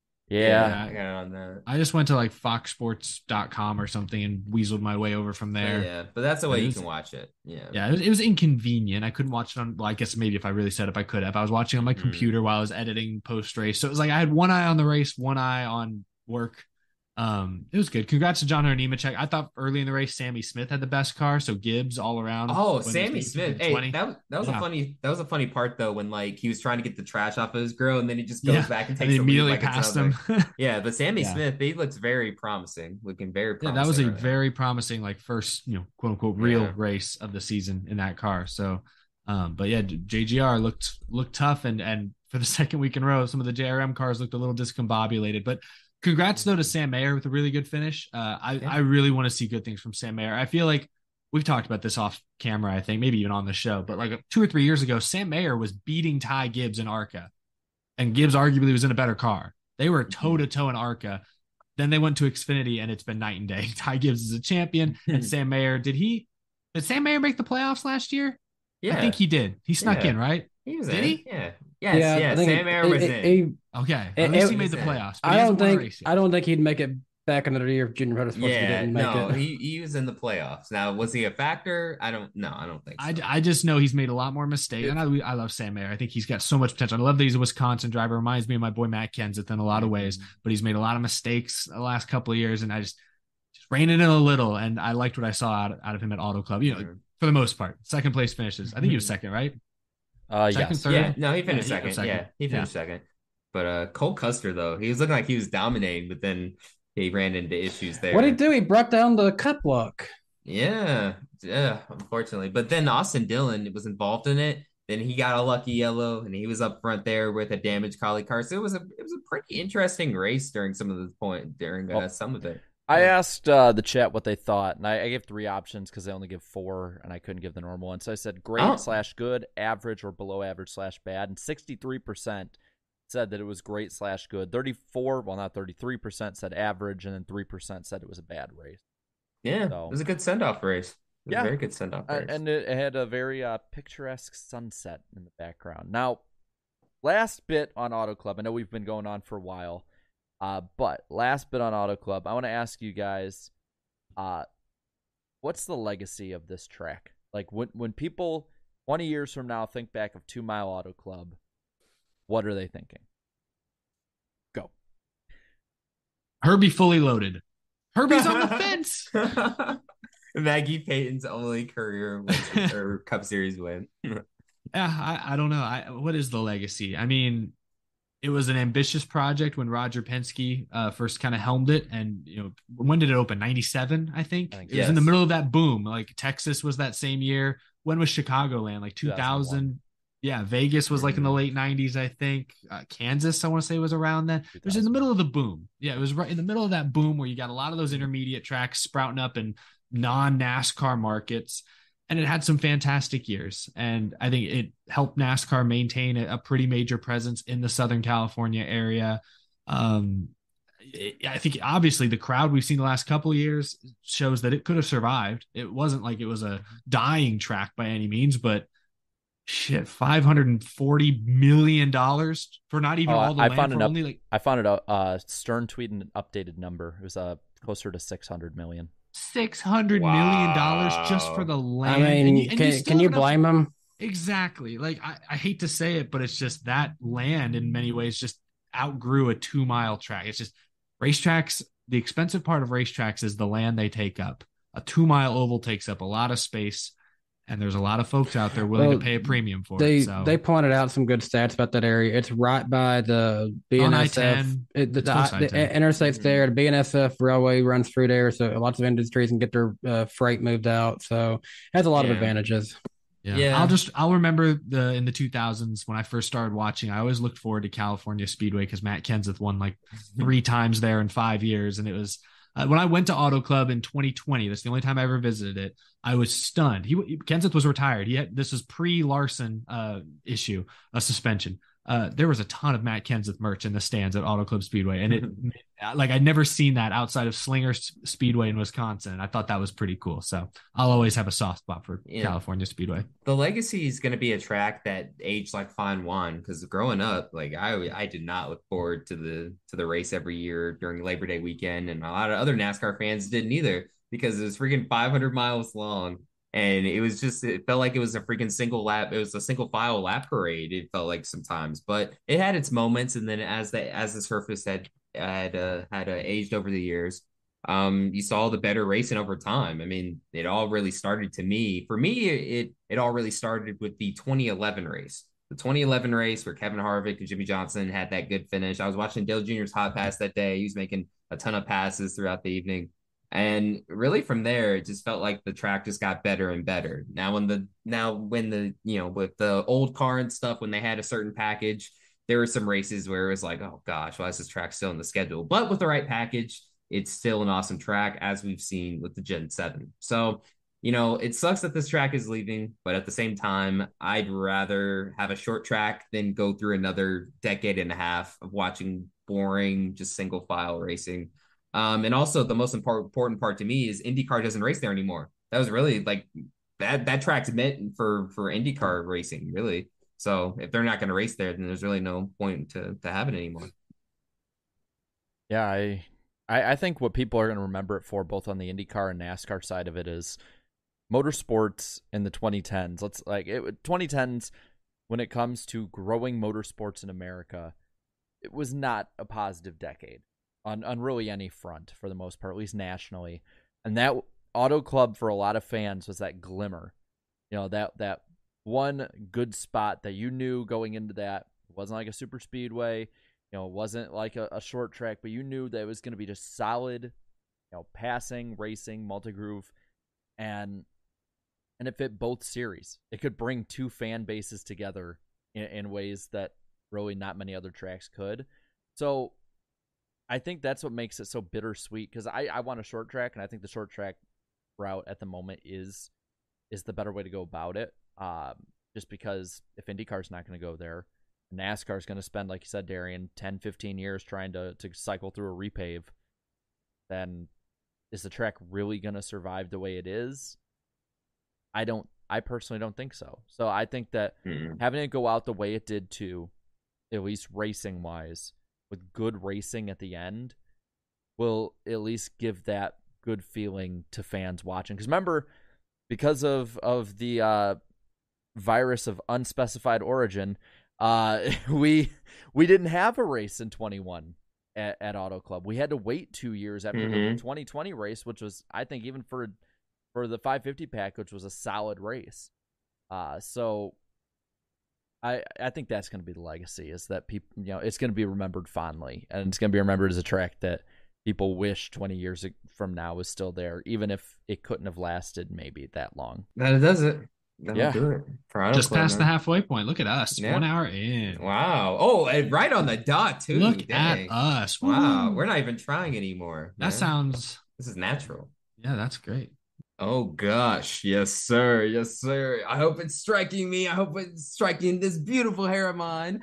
yeah. I got it on that. I just went to like fox sports dot com or something and weaseled my way over from there. Yeah, but that's the way It you was- can watch it. Yeah. Yeah, it was, it was inconvenient. I couldn't watch it on. Well, I guess maybe if I really set up, I could have. I was watching on my Mhm. computer while I was editing post race, so it was like I had one eye on the race, one eye on work. Um, it was good. Congrats to John Hunter Nemechek. I thought early in the race, Sammy Smith had the best car, so Gibbs all around. Oh, won the Sammy championship Smith. in Hey, twenty. that was that was Yeah. a funny that was a funny part though when like he was trying to get the trash off of his grill and then he just goes Yeah, back and and takes they the lead immediately like it's passed nothing. him. Yeah, but Sammy Yeah. Smith, he looks very promising, looking very Yeah, promising. that was a right now. very promising, like first, you know, quote unquote, real Yeah. race of the season in that car. So, um, but yeah, J G R looked looked tough, and and for the second week in a row, some of the J R M cars looked a little discombobulated. But congrats though to Sam Mayer with a really good finish. Uh, I Yeah. I really want to see good things from Sam Mayer. I feel like we've talked about this off camera, I think, maybe even on the show, but like two or three years ago, Sam Mayer was beating Ty Gibbs in ARCA, and Gibbs arguably was in a better car. They were toe to toe in ARCA. Then they went to Xfinity, and it's been night and day. Ty Gibbs is a champion, and Sam Mayer, did he? Did Sam Mayer make the playoffs last year? Yeah, I think he did. He snuck Yeah. in, right? he was did in. he? Yeah. Yes, yeah. I think Sam it- Mayer it- was it- in. he- Okay, It- at least it- he made the was in. playoffs. but I he hasn't don't won a think race yet. I don't think he'd make it back another year of junior motorsports. if he yeah, didn't make no, it. he, he was in the playoffs. Now, was he a factor? I don't no, I don't think so. I, I just know he's made a lot more mistakes, and I, I love Sam Mayer. I think he's got so much potential. I love that he's a Wisconsin driver. Reminds me of my boy Matt Kenseth in a lot of ways, but he's made a lot of mistakes the last couple of years, and I just just rein it in a little. And I liked what I saw out, out of him at Auto Club. You know, Sure. for the most part, second place finishes. I think he was second, right? Uh, Second, yes. third? Yeah, no, he finished Yeah, second. second. Yeah, he finished Yeah. second. But uh Cole Custer though, he was looking like he was dominating, but then he ran into issues there. What did he do? He brought down the cup luck. Yeah, yeah, unfortunately. But then Austin Dillon was involved in it. Then he got a lucky yellow, and he was up front there with a damaged collie car. So it was a it was a pretty interesting race during some of the point during uh, Well, some of it. I asked uh, the chat what they thought, and I, I gave three options because they only give four, and I couldn't give the normal one. So I said great Oh. slash good, average or below average slash bad, and sixty-three percent said that it was great slash good. thirty-four, well not thirty-three percent said average, and then three percent said it was a bad race. Yeah, So- it was a good send off race. It was Yeah. a very good send off Uh, race. and it, it had a very uh, picturesque sunset in the background. Now, last bit on Auto Club. I know we've been going on for a while, uh, but last bit on Auto Club. I want to ask you guys, uh, what's the legacy of this track? Like when when people twenty years from now think back of Two Mile Auto Club, what are they thinking? Go. Herbie fully loaded. Herbie's on the fence. Maggie Payton's only career win, or Cup Series win. Yeah, I, I don't know. I what is the legacy? I mean, it was an ambitious project when Roger Penske uh, first kind of helmed it. And, you know, when did it open? ninety-seven, I think. I think it yes. was in the middle of that boom. Like Texas was that same year. When was Chicagoland? Like two thousand. Yeah, Vegas was like in the late nineties, I think. Uh, Kansas, I want to say, was around then. It was in the middle of the boom. Yeah, it was right in the middle of that boom where you got a lot of those intermediate tracks sprouting up in non-NASCAR markets. And it had some fantastic years. And I think it helped NASCAR maintain a, a pretty major presence in the Southern California area. Um, it, I think obviously the crowd we've seen the last couple of years shows that it could have survived. It wasn't like it was a dying track by any means, but shit, five hundred forty million dollars for not even oh, all the I land found for it up, only like I found it out. Uh, Stern tweeted an updated number. It was uh, closer to six hundred million. Six hundred wow. million dollars just for the land. I mean, and you, and can you, can you blame enough, them? Exactly. Like I, I hate to say it, but it's just that land in many ways just outgrew a two mile track. It's just racetracks. The expensive part of racetracks is the land they take up. A two mile oval takes up a lot of space. And there's a lot of folks out there willing well, to pay a premium for they, it. So. They pointed out some good stats about that area. It's right by the B N S F. It, the, the, the, the interstate's there. The B N S F railway runs through there, so lots of industries can get their uh, freight moved out. So it has a lot yeah. of advantages. Yeah. yeah, I'll just I'll remember the in the two thousands when I first started watching. I always looked forward to California Speedway because Matt Kenseth won like three times there in five years, and it was. Uh, when I went to Auto Club in twenty twenty, that's the only time I ever visited it. I was stunned. He Kenseth was retired. He had this was pre Larson uh, issue, a suspension. Uh, there was a ton of Matt Kenseth merch in the stands at Auto Club Speedway, and it like I'd never seen that outside of Slinger Speedway in Wisconsin. I thought that was pretty cool. So I'll always have a soft spot for yeah. California Speedway. The Legacy is going to be a track that aged like fine wine because growing up, like I I did not look forward to the to the race every year during Labor Day weekend, and a lot of other NASCAR fans didn't either because it was freaking five hundred miles long. And it was just, it felt like it was a freaking single lap. It was a single file lap parade. It felt like sometimes, but it had its moments. And then as the, as the surface had, had, uh, had uh, aged over the years, um, you saw the better racing over time. I mean, it all really started to me, for me, it, it all really started with the twenty eleven race, the twenty eleven race where Kevin Harvick and Jimmy Johnson had that good finish. I was watching Dale Junior's hot pass that day. He was making a ton of passes throughout the evening. And really from there, it just felt like the track just got better and better. Now when the now when the, you know, with the old car and stuff, when they had a certain package, there were some races where it was like, oh gosh, why is this track still in the schedule? But with the right package, it's still an awesome track, as we've seen with the Gen seven. So, you know, it sucks that this track is leaving, but at the same time, I'd rather have a short track than go through another decade and a half of watching boring, just single file racing. Um, and also the most important important part to me is IndyCar doesn't race there anymore. That was really like that that track's meant for for IndyCar racing, really. So if they're not going to race there, then there's really no point to to have it anymore. Yeah, I I, I think what people are going to remember it for, both on the IndyCar and NASCAR side of it, is motorsports in the twenty tens. Let's like it, twenty tens when it comes to growing motorsports in America, it was not a positive decade. On, on really any front for the most part, at least nationally. And that Auto Club for a lot of fans was that glimmer. You know, that that one good spot that you knew going into that. It wasn't like a super speedway, you know, it wasn't like a, a short track, but you knew that it was going to be just solid, you know, passing, racing, multi-groove, and and it fit both series. It could bring two fan bases together in, in ways that really not many other tracks could. So I think that's what makes it so bittersweet, because I, I want a short track, and I think the short track route at the moment is is the better way to go about it. Um, just because if IndyCar's not going to go there, NASCAR's going to spend, like you said, Darian, ten, fifteen years trying to, to cycle through a repave, then is the track really going to survive the way it is? I don't. I personally don't think so. So I think that mm-hmm. having it go out the way it did too, at least racing-wise, with good racing at the end, will at least give that good feeling to fans watching. Because remember, because of of the uh, virus of unspecified origin, uh, we we didn't have a race in twenty-one at, at Auto Club. We had to wait two years after mm-hmm. the twenty twenty race, which was, I think, even for for the five fifty pack, which was a solid race. Uh, so I, I think that's going to be the legacy, is that people, you know, it's going to be remembered fondly, and it's going to be remembered as a track that people wish twenty years from now was still there, even if it couldn't have lasted maybe that long. That does it. That'll Yeah. do it. For Just Club, past man. the halfway point. Look at us. Yeah. One hour in. Wow. Oh, and right on the dot too. Look Dang. at us. Wow. Woo. We're not even trying anymore. That man. sounds. This is natural. Yeah, that's great. Oh gosh, yes sir, yes sir. I hope it's striking me. I hope it's striking this beautiful hair of mine.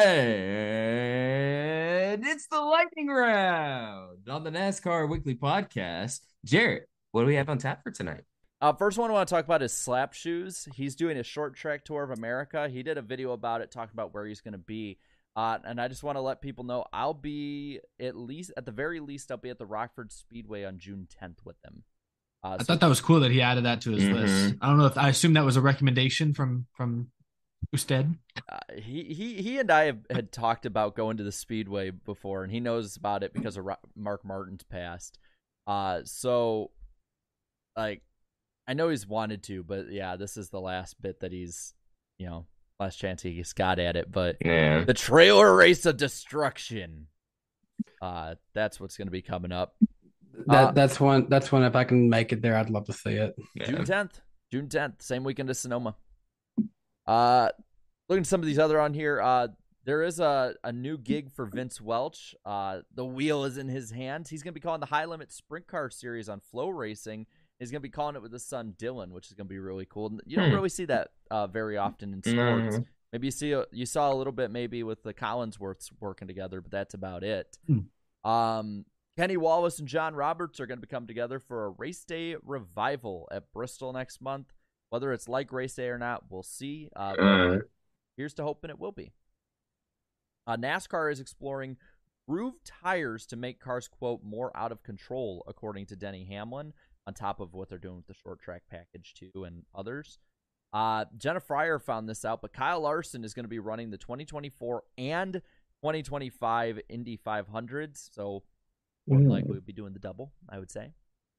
And it's the lightning round on the NASCAR Weekly Podcast. Jarrett, what do we have on tap for tonight? Uh, first one I want to talk about is Slap Shoes. He's doing a short track tour of America. He did a video about it, talking about where he's going to be. Uh, and I just want to let people know I'll be at least, at the very least, I'll be at the Rockford Speedway on June tenth with him. Uh, I so thought that was cool that he added that to his Mhm. list. I don't know if I assume that was a recommendation from from Usted. uh, he, he, he and I have, had talked about going to the Speedway before, and he knows about it because of Ro- Mark Martin's past. Uh, so, like, I know he's wanted to, but yeah, this is the last bit that he's, you know, last chance he's got at it. But Yeah. the Trailer Race of Destruction, uh, that's what's going to be coming up. That Uh, that's one. That's one. If I can make it there, I'd love to see it. June tenth. June tenth, same weekend as Sonoma. Uh, looking at some of these other on here, uh, there is a, a new gig for Vince Welch. Uh, the wheel is in his hands. He's going to be calling the High Limit Sprint Car Series on Flow Racing. He's going to be calling it with his son Dylan, which is going to be really cool. You don't Hmm. really see that uh, very often in sports. Maybe you see a, you saw a little bit maybe with the Collinsworths working together, but that's about it. Hmm. Um, Kenny Wallace and John Roberts are going to come together for a race day revival at Bristol next month. Whether it's like race day or not, we'll see. Uh, but Uh. here's to hoping it will be. Uh, NASCAR is exploring grooved tires to make cars, quote, more out of control, according to Denny Hamlin, on top of what they're doing with the short track package, too, and others. Uh, Jenna Fryer found this out, but Kyle Larson is going to be running the twenty twenty-four and twenty twenty-five Indy five hundreds, so more than likely we'll be doing the double, I would say.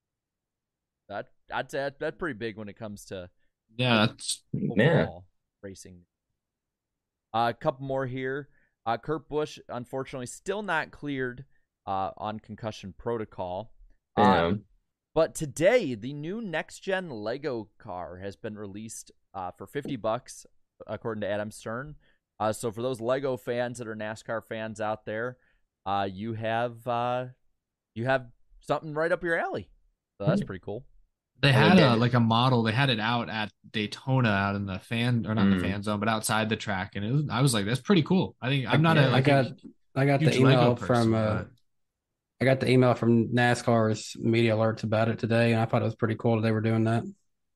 That I'd say that, that's pretty big when it comes to Yeah, that's overall racing. Uh, a couple more here. Uh, Kurt Busch, unfortunately, still not cleared uh, on concussion protocol. Uh, Yeah. But today, the new next-gen Lego car has been released uh, for fifty bucks, according to Adam Stern. Uh, so for those Lego fans that are NASCAR fans out there, uh, you have uh, you have something right up your alley. So that's pretty cool. They Oh, had they a did. like a model. They had it out at Daytona, out in the fan or not the Mm. fan zone, but outside the track, and it was, I was like, "That's pretty cool." I think I'm not Yeah, a I like got a I got the huge Lego email person, from uh, but- I got the email from NASCAR's media alerts about it today, and I thought it was pretty cool that they were doing that.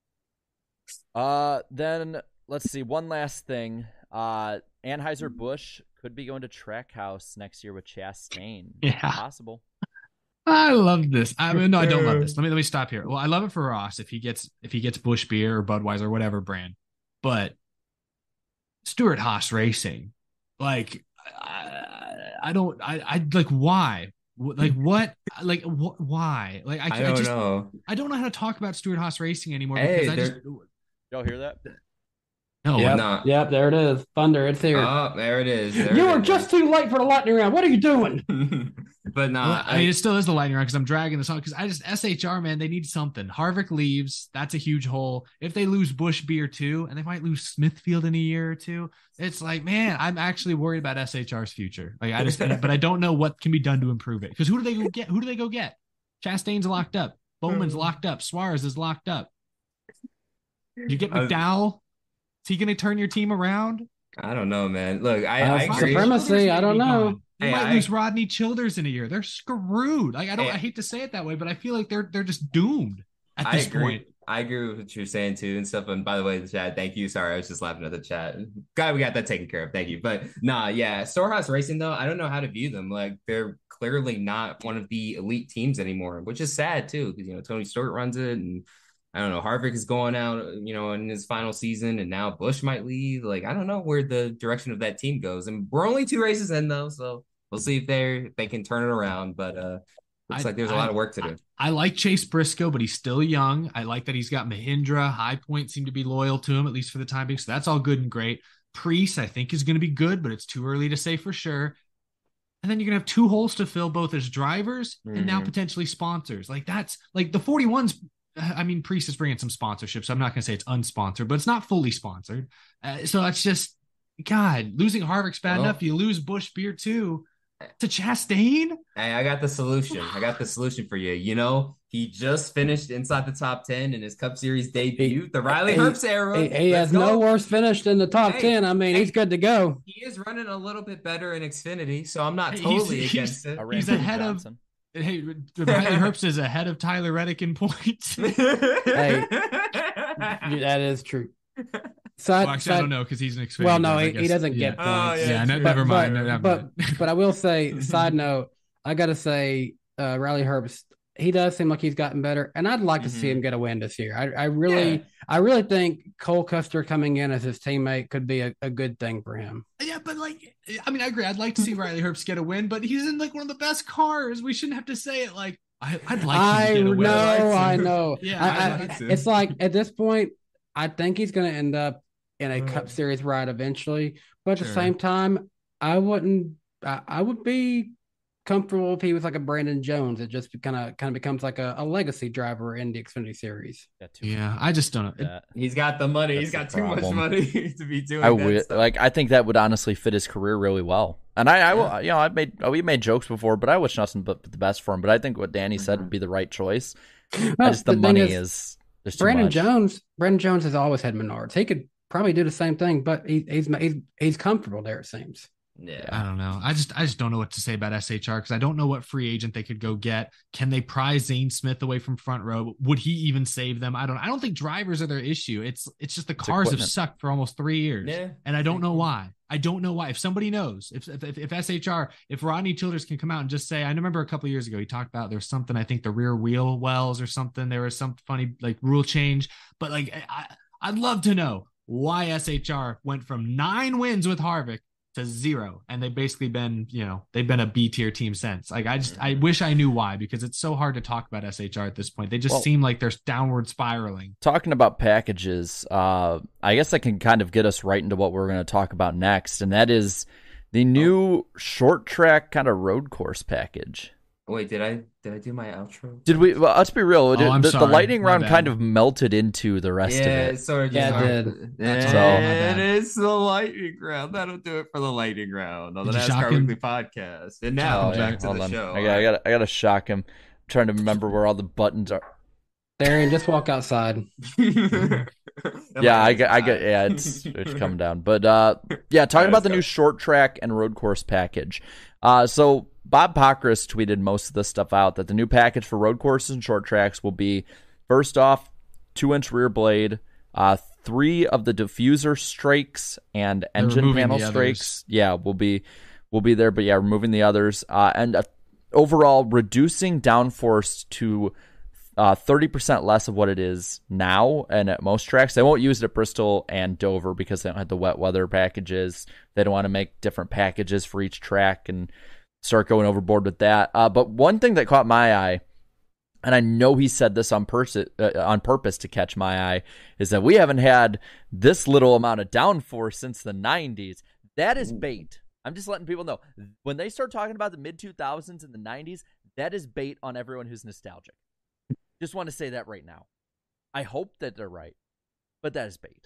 Uh, then let's see. One last thing. Uh, Anheuser-Busch could be going to Trackhouse next year with Chastain. Yeah. Possible. I love this. I mean, no, I don't love this. Let me let me stop here. Well, I love it for Ross if he gets if he gets Busch beer or Budweiser or whatever brand, but Stuart Haas Racing, like, I, I don't, I, I like why, like what, like wh- why, like I, I I don't just, know. I don't know how to talk about Stuart Haas Racing anymore Hey, because I just, they're- Y'all hear that? no, Yep, nah. yep, there it is. Thunder, it's here. Oh, there it is. There you it were is. just too late for the lightning round. What are you doing? But nah, Well, I mean, it still is the lightning round because I'm dragging this on because I just S H R, man, they need something. Harvick leaves, that's a huge hole. If they lose Busch beer too, and they might lose Smithfield in a year or two, it's like, man, I'm actually worried about S H R's future. Like I just, but I don't know what can be done to improve it because who do they go get? Who do they go get? Chastain's locked up. Bowman's locked up. Suarez is locked up. You get I- McDowell. Is he going to turn your team around? I don't know, man. Look, I, Uh, I agree. supremacy, I don't know. You Hey, might I- lose Rodney Childers in a year. They're screwed. Like I don't. Hey. I hate to say it that way, but I feel like they're they're just doomed at I this agree. point. I agree with what you're saying too and stuff. And by the way, the chat, thank you. Sorry, I was just laughing at the chat. Glad we got that taken care of. Thank you. But nah, yeah, Storehouse Racing though, I don't know how to view them. Like they're clearly not one of the elite teams anymore, which is sad too, because you know Tony Stewart runs it, and I don't know, Harvick is going out, you know, in his final season, and now Busch might leave. Like I don't know where the direction of that team goes, and we're only two races in though, so we'll see if they they can turn it around. But uh, looks I- like there's a I- lot of work to do. I like Chase Briscoe, but he's still young. I like that he's got Mahindra. High Point seem to be loyal to him, at least for the time being. So that's all good and great. Preece, I think, is going to be good, but it's too early to say for sure. And then you're going to have two holes to fill, both as drivers mm. and now potentially sponsors. Like that's like the forty-ones. I mean, Preece is bringing some sponsorship, so I'm not going to say it's unsponsored, but it's not fully sponsored. Uh, so it's just, God, losing Harvick's bad oh. enough. You lose Busch Beer too to Chastain. Hey, I got the solution. I got the solution for you. You know, he just finished inside the top ten in his Cup Series debut, he, the Riley he, Herbst era. He, he has go. no worse finish than the top hey, ten. I mean, hey, he's good to go. He is running a little bit better in Xfinity, so I'm not totally he's, against he's, it. He's ahead Johnson. of. Hey, Riley Herbst is ahead of Tyler Reddick in points. Hey, that is true. Side, well, actually, side, I don't know because he's an Xfinity. Well, no, he, he doesn't yeah. get points. Oh, yeah, yeah but, never mind. But, never but, mind. but I will say, side note, I got to say, uh, Riley Herbst, he does seem like he's gotten better, and I'd like mm-hmm. to see him get a win this year. I, I really, yeah. I really think Cole Custer coming in as his teammate could be a, a good thing for him. Yeah, but like, I mean, I agree. I'd like to see Riley Herbst get a win, but he's in like one of the best cars. We shouldn't have to say it like. I, I'd like I him to get a win. know, I know. yeah, I, I, I, it's like at this point, I think he's going to end up in a mm. Cup Series ride eventually. But at sure. the same time, I wouldn't. I, I would be comfortable if he was like a Brandon Jones. It just kind of kind of becomes like a, a legacy driver in the Xfinity Series. Yeah, I just don't know. It, he's got the money. That's he's got too problem. much money to be doing. I that would stuff. like. I think that would honestly fit his career really well. And I, I yeah. you know, I've made we made jokes before, but I wish nothing but the best for him. But I think what Danny mm-hmm. said would be the right choice. Well, just the, the money is, is Brandon much. Jones. Brandon Jones has always had Menards. He could probably do the same thing, but he, he's he's he's comfortable there. It seems. Yeah, I don't know. I just I just don't know what to say about S H R because I don't know what free agent they could go get. Can they pry Zane Smith away from front row? Would he even save them? I don't. I don't think drivers are their issue. It's it's just the it's cars equipment. have sucked for almost three years, yeah. and I don't know why. I don't know why. If somebody knows, if if, if S H R, if Rodney Childers can come out and just say, I remember a couple of years ago he talked about there's something. I think the rear wheel wells or something. There was some funny like rule change, but like I I'd love to know why S H R went from nine wins with Harvick to zero, and they've basically been, you know, they've been a B tier team since. Like I just, I wish I knew why because it's so hard to talk about S H R at this point. They just well, seem like they're downward spiraling. Talking about packages, uh, I guess that can kind of get us right into what we're going to talk about next, and that is the new oh. short track kind of road course package. Wait, did I did I do my outro? Did we? Well, let's be real. Oh, the, I'm the, sorry. the lightning My round bad. kind of melted into the rest yeah, of it. It sort of Yeah, just it did. That's So- all. And it is the lightning round. That'll do it for the lightning round on the Did you shock NASCAR him? Weekly Podcast. And now Oh, yeah. back to Hold the on. show. I got, I got, I got to shock him. I'm trying to remember where all the buttons are. Darian, just walk outside. Yeah, I get, I get, yeah, it's it's coming down. But uh, yeah, talking about the new short track and road course package. Uh, so Bob Pockrass tweeted most of this stuff out that the new package for road courses and short tracks will be first off, two inch rear blade, uh, three of the diffuser strakes and engine panel strakes. Yeah, will be will be there, but yeah, removing the others, uh, and uh, overall reducing downforce to Uh, thirty percent less of what it is now, and at most tracks. They won't use it at Bristol and Dover because they don't have the wet weather packages. They don't want to make different packages for each track and start going overboard with that. Uh, but one thing that caught my eye, and I know he said this on, pers- uh, on purpose to catch my eye, is that we haven't had this little amount of downforce since the nineties. That is bait. I'm just letting people know. When they start talking about the mid two thousands and the nineties, that is bait on everyone who's nostalgic. Just want to say that right now. I hope that they're right, but that is bait.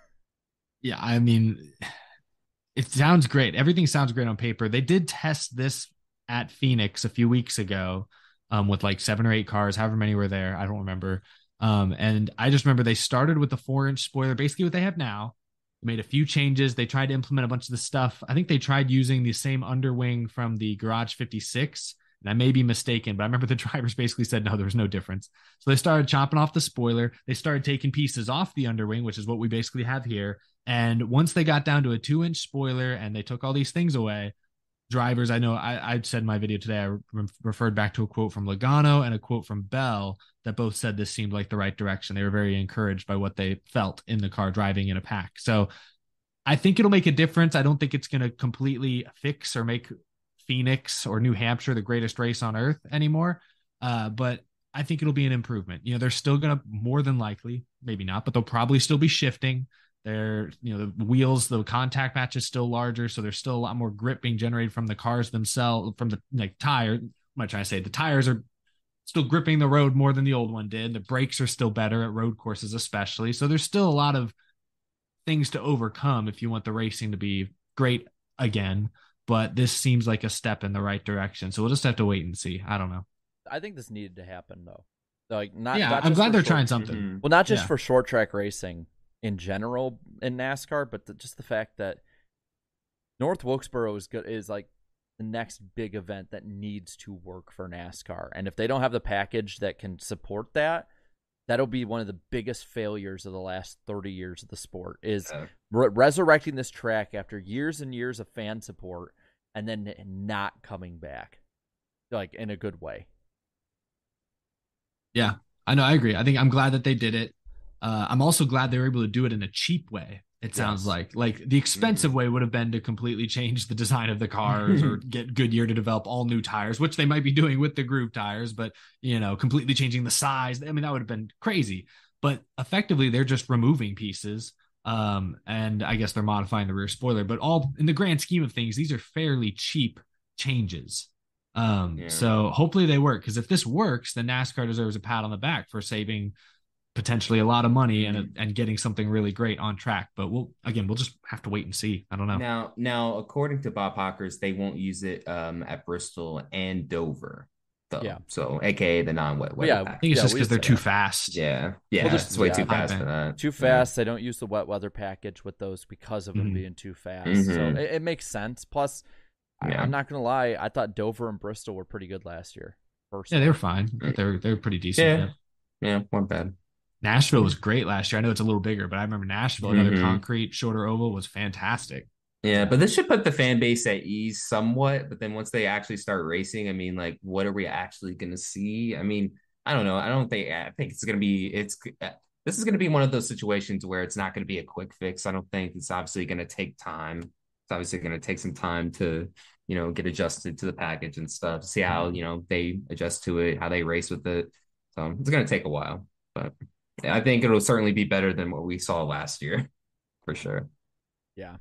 Yeah, I mean, it sounds great. Everything sounds great on paper. They did test this at Phoenix a few weeks ago um, with like seven or eight cars, however many were there. I don't remember. Um, and I just remember they started with the four inch spoiler, basically what they have now. Made a few changes. They tried to implement a bunch of the stuff. I think they tried using the same underwing from the Garage fifty-six. And I may be mistaken, but I remember the drivers basically said, no, there was no difference. So they started chopping off the spoiler. They started taking pieces off the underwing, which is what we basically have here. And once they got down to a two inch spoiler and they took all these things away, drivers, I know I, I said in my video today, I re- referred back to a quote from Logano and a quote from Bell that both said this seemed like the right direction. They were very encouraged by what they felt in the car driving in a pack. So I think it'll make a difference. I don't think it's going to completely fix or make Phoenix or New Hampshire the greatest race on earth anymore. Uh, but I think it'll be an improvement. You know, they're still going to more than likely, maybe not, but they'll probably still be shifting. They're, you know, the wheels, the contact patch is still larger, so there's still a lot more grip being generated from the cars themselves, from the like tire. What am I trying to say? The tires are still gripping the road more than the old one did. The brakes are still better at road courses, especially. So there's still a lot of things to overcome if you want the racing to be great again. But this seems like a step in the right direction. So we'll just have to wait and see. I don't know. I think this needed to happen though. Like not. Yeah, not I'm just glad for they're short, trying something. Mm-hmm. Well, not just Yeah. for short track racing in general in NASCAR, but the, just the fact that North Wilkesboro is good is like the next big event that needs to work for NASCAR. And if they don't have the package that can support that, that'll be one of the biggest failures of the last thirty years of the sport is Yeah. re- resurrecting this track after years and years of fan support and then not coming back like in a good way. Yeah, I know. I agree. I think I'm glad that they did it. Uh, I'm also glad they were able to do it in a cheap way. It sounds Yes. like like the expensive way would have been to completely change the design of the cars or get Goodyear to develop all new tires, which they might be doing with the groove tires, but you know, completely changing the size. I mean, that would have been crazy. But effectively, they're just removing pieces, um, and I guess they're modifying the rear spoiler. But all in the grand scheme of things, these are fairly cheap changes. Um, Yeah. So hopefully they work, because if this works, then NASCAR deserves a pat on the back for saving potentially a lot of money and and getting something really great on track. But we'll again, we'll just have to wait and see. I don't know. Now, now, according to Bob Hockers, they won't use it um, at Bristol and Dover, though. Yeah. So, A K A the non-wet weather. Yeah, I think it's Yeah, just we because they're said too that. fast. Yeah, yeah, Well, just- it's way yeah, too I fast bet. for that. Too fast. They don't use the wet weather package with those because of them Mhm. being too fast. So Mhm. it, it makes sense. Plus, I, Yeah. I'm not going to lie. I thought Dover and Bristol were pretty good last year. Yeah, Personally. they were fine. They're they're pretty decent. Yeah. Yeah. Yeah, weren't bad. Nashville was great last year. I know it's a little bigger, but I remember Nashville, another Mhm. concrete, shorter oval, was fantastic. Yeah, but this should put the fan base at ease somewhat. But then once they actually start racing, I mean, like, what are we actually going to see? I mean, I don't know. I don't think. I think it's going to be. It's this is going to be one of those situations where it's not going to be a quick fix. I don't think it's obviously going to take time. It's obviously going to take some time to, you know, get adjusted to the package and stuff. See how, you know, they adjust to it, how they race with it. So it's going to take a while, but I think it'll certainly be better than what we saw last year, for sure. Yeah.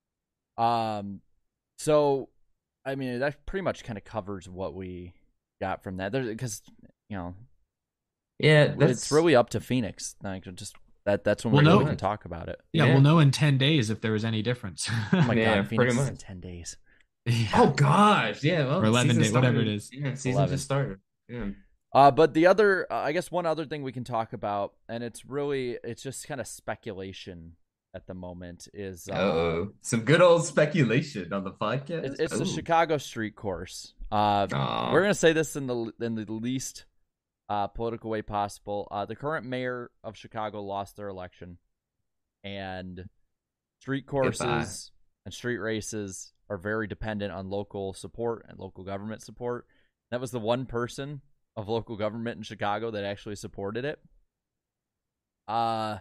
Um. So, I mean, that pretty much kind of covers what we got from that. Because you know, Yeah, that's it's really up to Phoenix. Like, just that. That's when Well, we no- really can talk about it. Yeah, Yeah. we'll know in ten days if there was any difference. Oh my Yeah, god, Phoenix pretty is in much. ten days. Yeah. Oh gosh, yeah, well, Or eleven season days, whatever started. it is. Yeah, season eleven. just started. Yeah. Uh, but the other, uh, I guess, one other thing we can talk about, and it's really, it's just kind of speculation at the moment, is uh, Oh, some good old speculation on the podcast. it's, it's the Ooh. Chicago Street Course. Uh, Aw. we're gonna say this in the in the least uh, political way possible. Uh, the current mayor of Chicago lost their election, and street courses Goodbye. and street races are very dependent on local support and local government support. That was the one person of local government in Chicago that actually supported it. Uh,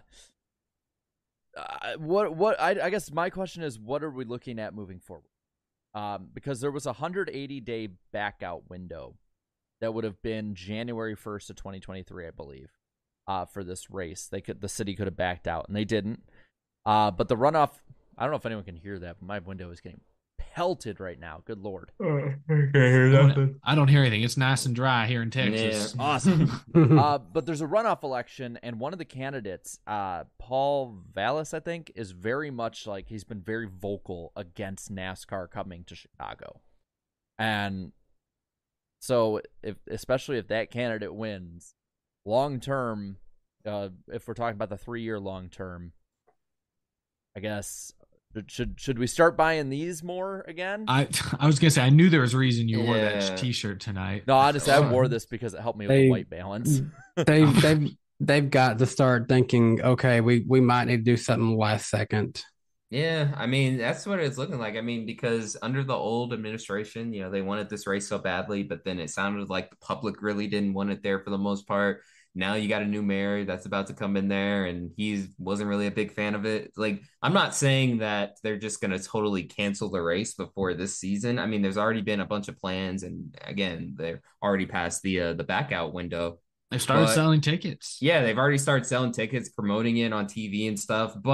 uh what what I, I guess my question is, what are we looking at moving forward? Um, because there was a one hundred eighty day back out window that would have been January first of twenty twenty-three, I believe, uh, for this race. They could the city could have backed out, and they didn't. Uh, but the runoff, I don't know if anyone can hear that, but my window is getting pelted right now. Good Lord. I can't hear I don't, I don't hear anything. It's nice and dry here in Texas. Yeah. Awesome. uh, but there's a runoff election, and one of the candidates, uh, Paul Vallis, I think, is very much like he's been very vocal against NASCAR coming to Chicago. And so, if especially if that candidate wins, long term, uh, if we're talking about the three year long term, I guess should should we start buying these more again? I I was gonna say I knew there was a reason you wore Yeah. that T-shirt tonight. no, honestly, I wore this because it helped me with They- the white balance. they've they've they've got to start thinking, okay, we we might need to do something last second. Yeah, I mean, that's what it's looking like. I mean, because under the old administration, you know, they wanted this race so badly, but then it sounded like the public really didn't want it there for the most part. Now you got a new mayor that's about to come in there, and he wasn't really a big fan of it. Like, I'm not saying that they're just going to totally cancel the race before this season. I mean, there's already been a bunch of plans, and again, they're already past the uh, the back out window. They've started But- selling tickets. Yeah, they've already started selling tickets, promoting it on T V and stuff, but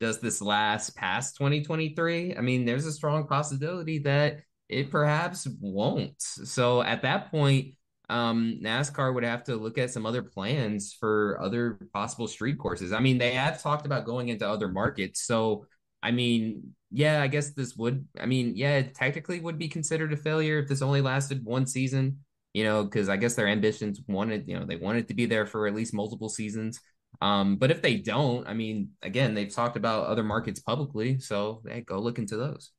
does this last past twenty twenty-three? I mean, there's a strong possibility that it perhaps won't. So at that point, um, NASCAR would have to look at some other plans for other possible street courses. I mean, they have talked about going into other markets. So, I mean, yeah, I guess this would, I mean, yeah, it technically would be considered a failure if this only lasted one season, you know, because I guess their ambitions wanted, you know, they wanted to be there for at least multiple seasons. Um, but if they don't, I mean, again, they've talked about other markets publicly. So hey, go look into those.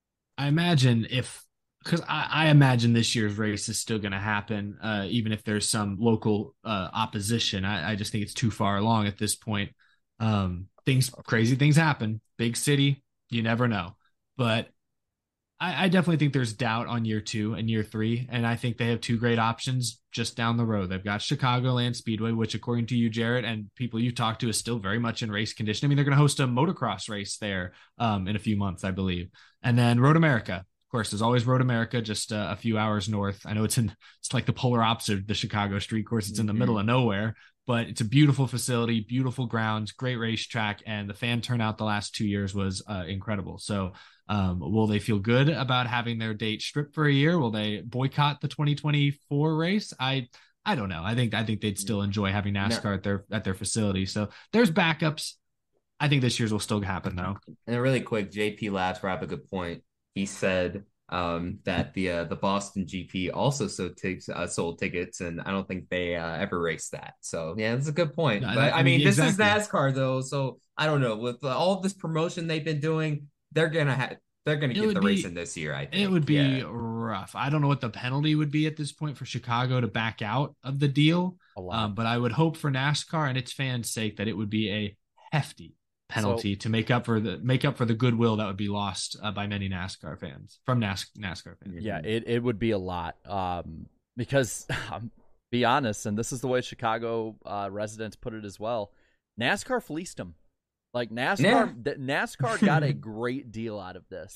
I imagine if, because I, I imagine this year's race is still going to happen, uh, even if there's some local uh, opposition. I, I just think it's too far along at this point. Um, things, crazy things happen. Big city, you never know. But I, I definitely think there's doubt on year two and year three, and I think they have two great options just down the road. They've got Chicagoland Speedway, which, according to you, Jarrett, and people you talked to, is still very much in race condition. I mean, they're going to host a motocross race there um, in a few months, I believe. And then Road America. Of course, there's always Road America, just uh, a few hours north. I know it's in it's like the polar opposite of the Chicago street course. It's in the mm-hmm. middle of nowhere, but it's a beautiful facility, beautiful grounds, great racetrack, and the fan turnout the last two years was uh, incredible. So, um, will they feel good about having their date stripped for a year? Will they boycott the twenty twenty-four race? I I don't know. I think I think they'd still enjoy having NASCAR no. at their at their facility. So there's backups. I think this year's will still happen though. And really quick, J P Labs brought up a good point. He said um, that the uh, the Boston G P also so takes uh, sold tickets, and I don't think they uh, ever raced that. So yeah, that's a good point. No, but I, I mean, mean this exactly. is NASCAR though, so I don't know. With all of this promotion they've been doing, they're gonna have they're gonna it get the be, racing this year. I think it would be yeah. rough. I don't know what the penalty would be at this point for Chicago to back out of the deal, um, but I would hope for NASCAR and its fans' sake that it would be a hefty penalty so, to make up for the make up for the goodwill that would be lost uh, by many NASCAR fans from NAS, NASCAR fans. Yeah, it, it would be a lot um, because um, be honest, and this is the way Chicago uh, residents put it as well. NASCAR fleeced them. Like NASCAR, yeah. NASCAR got a great deal out of this,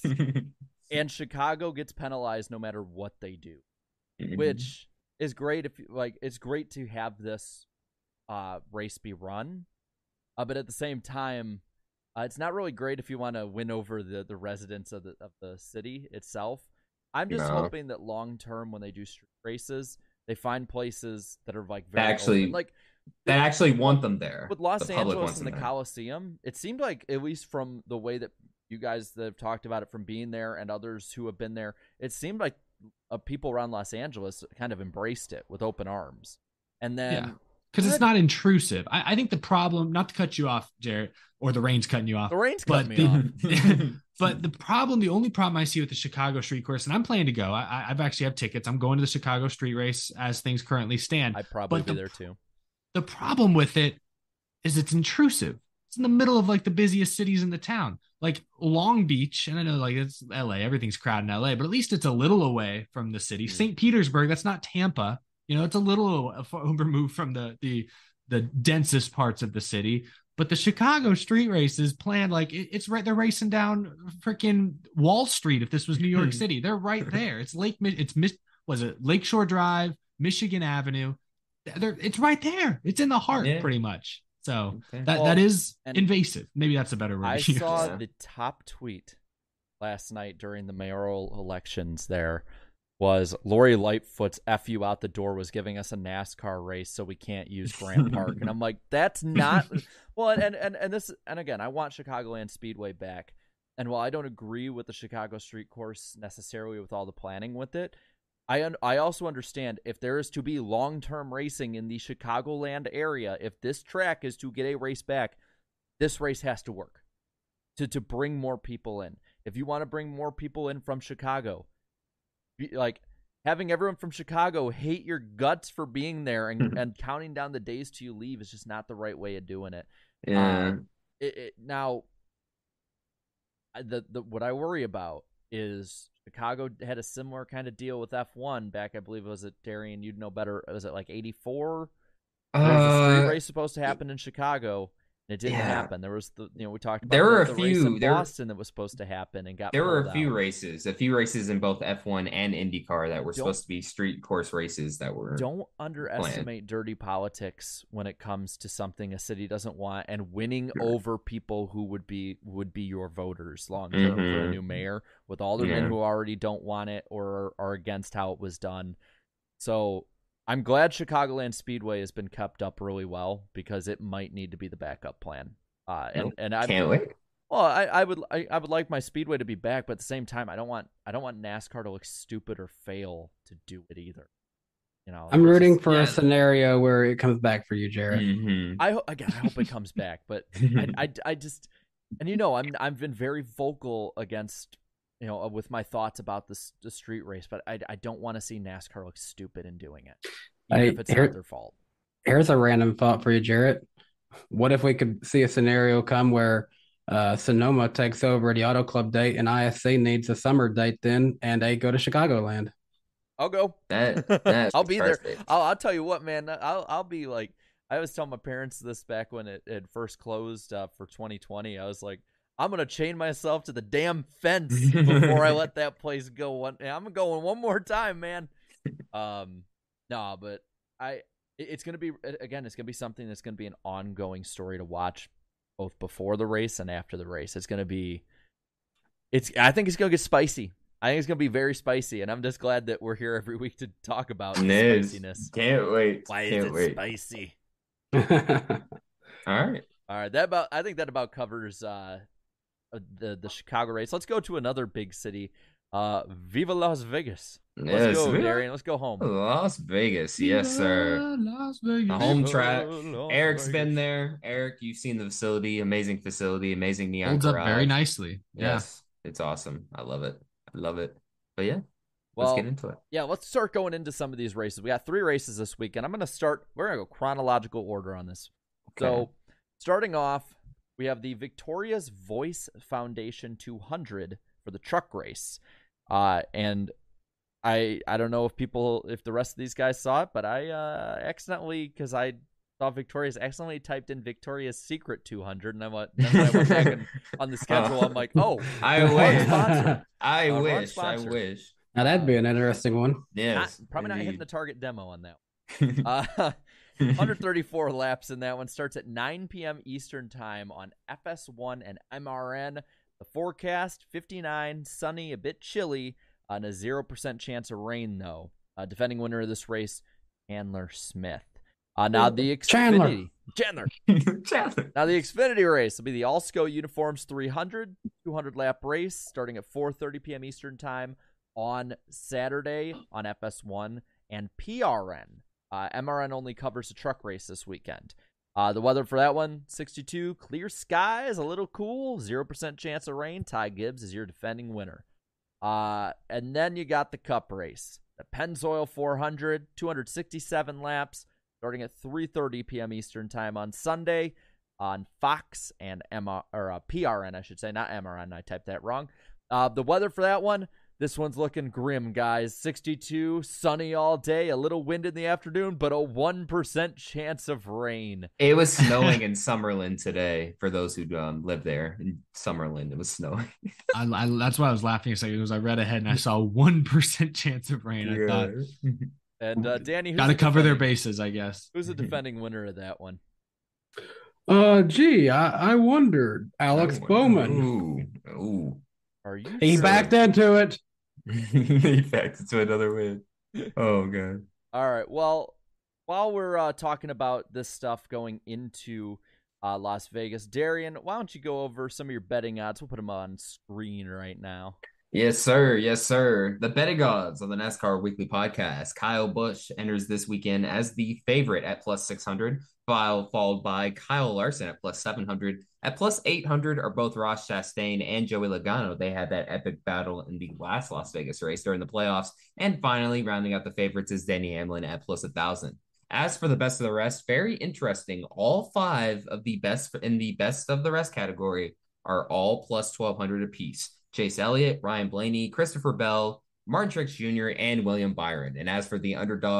and Chicago gets penalized no matter what they do, mm-hmm. which is great. If like, it's great to have this uh, race be run. Uh, but at the same time, uh, it's not really great if you want to win over the, the residents of the of the city itself. I'm just no. hoping that long term, when they do street races, they find places that are like very actually open. like that actually want them there. With Los the Angeles and the there. Coliseum, it seemed like, at least from the way that you guys that have talked about it from being there and others who have been there, it seemed like uh, people around Los Angeles kind of embraced it with open arms. And then. Yeah. Because it's not intrusive. I, I think the problem, not to cut you off, Jarrett, or the rain's cutting you off. The rain's but cutting the, me off. But the problem, the only problem I see with the Chicago street course, and I'm planning to go. I, I've actually have tickets. I'm going to the Chicago street race as things currently stand. I'd probably but be the, there too. The problem with it is it's intrusive. It's in the middle of like the busiest cities in the town, like Long Beach. And I know like it's L A, everything's crowded in L A, but at least it's a little away from the city. Mm. Saint Petersburg, that's not Tampa. You know, it's a little removed from the the the densest parts of the city. But the Chicago street race is planned like it, it's right. They're racing down freaking Wall Street. If this was New York City, they're right there. It's Lake. It's was it Lakeshore Drive, Michigan Avenue. They're, it's right there. It's in the heart, yeah. pretty much. So okay. that well, that is invasive. Maybe that's a better word. I saw yeah. the top tweet last night during the mayoral elections. There was Lori Lightfoot's "F you out the door" was giving us a NASCAR race, so we can't use Grant Park, and I'm like, that's not well. And and and this and again, I want Chicagoland Speedway back. And while I don't agree with the Chicago street course necessarily with all the planning with it, I un- I also understand if there is to be long-term racing in the Chicagoland area, if this track is to get a race back, this race has to work to to bring more people in. If you want to bring more people in from Chicago, like having everyone from Chicago hate your guts for being there and, and counting down the days till you leave is just not the right way of doing it. Yeah. Um, it, it now, the the what I worry about is Chicago had a similar kind of deal with F one back. I believe it was at Darian. You'd know better. Was it like eighty-four? Uh, there was a street race supposed to happen in Chicago, It didn't Yeah. happen. There was the you know we talked about There were the, a the race few- in there- Boston that was supposed to happen and got There were a pulled few out. races, a few races in both F one and IndyCar that were Don't- supposed to be street course races that were. Don't underestimate dirty politics when it comes to something a city doesn't want and winning over people who would be would be your voters long term for a Mhm. new mayor with aldermen Yeah. who already don't want it or are against how it was done. So I'm glad Chicagoland Speedway has been kept up really well because it might need to be the backup plan. Uh, and and I Can't wait. Well, I, I would I, I would like my Speedway to be back, but at the same time, I don't want I don't want NASCAR to look stupid or fail to do it either. You know, I'm it's rooting just- for yeah. a scenario where it comes back for you, Jared. Mhm. I ho- again, I hope it comes back, but I, I, I just and you know I'm I've been very vocal against you know with my thoughts about this the street race, but I, I don't want to see NASCAR look stupid in doing it, even I- if it's here- not their fault. Here's a random thought for you, Jarrett. What if we could see a scenario come where uh, Sonoma takes over the Auto Club date and I S C needs a summer date then and they go to Chicagoland? I'll go. That, that's I'll be there. perfect. I'll, I'll tell you what, man. I'll I'll be like. I always tell my parents this back when it, it first closed uh, for twenty twenty. I was like, I'm gonna chain myself to the damn fence before I let that place go. One, I'm going one more time, man. Um, no, but I. it- It's gonna be again. It's gonna be something that's gonna be an ongoing story to watch, both before the race and after the race. It's gonna be. It's. I think it's gonna get spicy. I think it's gonna be very spicy, and I'm just glad that we're here every week to talk about the Niz. spiciness. Can't wait. Why Can't is it wait. spicy? All right. All right, that about. I think that about covers uh, uh, the the Chicago race. Let's go to another big city. Uh, Viva Las Vegas. Let's Yes, go, Viva Darian. Let's go home. Las Vegas. Yes, sir. Las Vegas. A home Viva track. Las Eric's Vegas. been there. Eric, you've seen the facility. Amazing facility. Amazing neon Holds up garage. very nicely. Yeah. Yes, it's awesome. I love it. I love it. But yeah, Well, let's get into it. yeah, let's start going into some of these races. We got three races this weekend. I'm going to start. We're going to go chronological order on this. Okay. So, starting off, we have the Victoria's Voice Foundation two hundred for the truck race. Uh, and I I don't know if people, if the rest of these guys saw it, but I uh, accidentally, because I saw Victoria's, accidentally typed in Victoria's Secret two hundred, and I went, then when I went back and, on the schedule, I'm like, oh, I wrong wish. sponsor. I Uh, wrong wish. I sponsor. wish. Now that'd be an interesting one. Not, Yes. probably not hitting indeed. the target demo on that one. Uh, one hundred thirty-four laps in that one. Starts at nine p.m. Eastern time on F S one and M R N. The forecast, fifty-nine, sunny, a bit chilly, and a zero percent chance of rain, though. Uh, defending winner of this race, Chandler Smith. Uh, now the Chandler. Xfinity. Chandler. Chandler. Now the Xfinity race will be the Allsco Uniforms three hundred, two hundred lap race starting at four thirty p.m. Eastern time on Saturday on F S one and P R N. Uh, M R N only covers the truck race this weekend. Uh, the weather for that one, sixty-two, clear skies, a little cool, zero percent chance of rain. Ty Gibbs is your defending winner. Uh, and then you got the Cup race, the Pennzoil four hundred, two hundred sixty-seven laps, starting at three thirty p.m. Eastern time on Sunday on Fox and M R or uh, P R N, I should say, not M R N. I typed that wrong. Uh, the weather for that one, this one's looking grim, guys. sixty-two, sunny all day, a little wind in the afternoon, but a one percent chance of rain. It was snowing in Summerlin today. For those who um, live there in Summerlin, it was snowing. I, I, that's why I was laughing a second because I read ahead and I saw a one percent chance of rain. I thought, And uh, Danny, who's got to the cover their defending- bases, I guess. Who's the defending winner of that one? Uh, gee, I, I wondered. Alex Bowman. Ooh, ooh. Are you He sure? backed into it. He backed into another win. Oh god. All right. Well, while we're uh, talking about this stuff going into uh, Las Vegas, Darian, why don't you go over some of your betting odds? We'll put them on screen right now. Yes, sir. Yes, sir. The betting odds on the NASCAR Weekly Podcast. Kyle Busch enters this weekend as the favorite at plus six hundred, while followed by Kyle Larson at plus seven hundred. At plus eight hundred are both Ross Chastain and Joey Logano. They had that epic battle in the last Las Vegas race during the playoffs. And finally, rounding out the favorites is Denny Hamlin at plus one thousand. As for the best of the rest, very interesting. All five of the best in the best of the rest category are all plus twelve hundred apiece. Chase Elliott, Ryan Blaney, Christopher Bell, Martin Truex Junior, and William Byron. And as for the underdogs,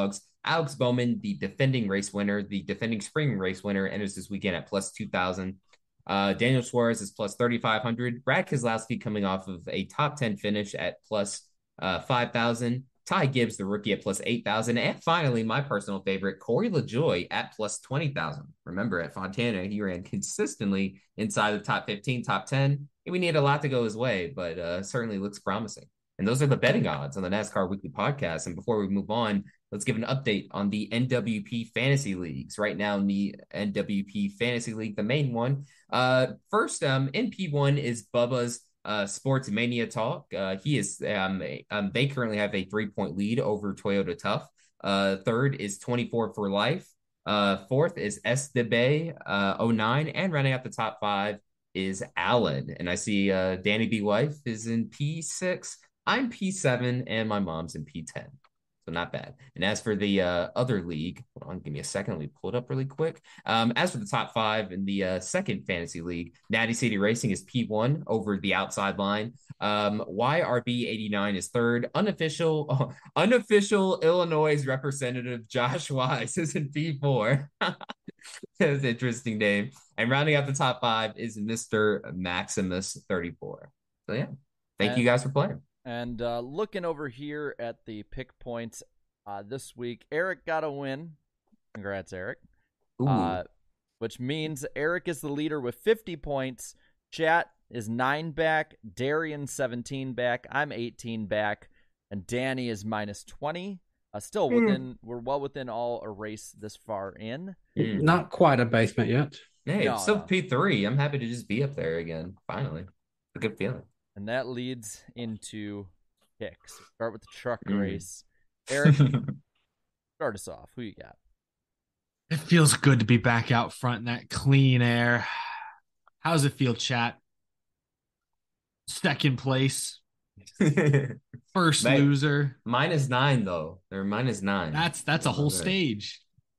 Alex Bowman, the defending race winner, the defending spring race winner, enters this weekend at plus two thousand. Uh, Daniel Suarez is plus thirty-five hundred. Brad Keselowski coming off of a top ten finish at plus uh, five thousand. Ty Gibbs, the rookie, at plus eight thousand. And finally, my personal favorite, Corey LaJoie at plus twenty thousand. Remember, at Fontana, he ran consistently inside the top fifteen, top ten. We need a lot to go his way, but uh, certainly looks promising. And those are the betting odds on the NASCAR Weekly Podcast. And before we move on, let's give an update on the N W P Fantasy Leagues. Right now in the N W P Fantasy League, the main one. Uh, first, um, N P one is Bubba's uh, Sports Mania Talk. Uh, he is um, um, they currently have a three-point lead over Toyota Tough. Uh, third is twenty-four for Life. Uh, fourth is S D B uh, oh nine. And running out the top five is Allen. And I see uh, Danny B. Wife is in P six. I'm P seven, and my mom's in P ten. So not bad. And as for the uh, other league, hold on, give me a second. Let me pull it up really quick. Um, as for the top five in the uh, second fantasy league, Natty City Racing is P one over the outside line. Um, Y R B eighty-nine is third. Unofficial, oh, unofficial Illinois representative Josh Wise is in P four. That's an interesting name. And rounding out the top five is Mister Maximus thirty-four. So yeah, thank and- you guys for playing. And uh, looking over here at the pick points uh, this week, Eric got a win. Congrats, Eric. Uh, which means Eric is the leader with fifty points. Chat is nine back. Darian seventeen back. I'm eighteen back. And Danny is minus twenty. Uh, still within, mm. we're well within all a race this far in. Mm. Not quite a basement yet. Hey, No, it's still no. P three. I'm happy to just be up there again. Finally. A good feeling. And that leads into picks. Start with the truck mm. race. Eric, start us off. Who you got? It feels good to be back out front in that clean air. How's it feel, chat? Second place. First Mate, loser. Minus nine, though. They're minus nine. That's that's a whole stage.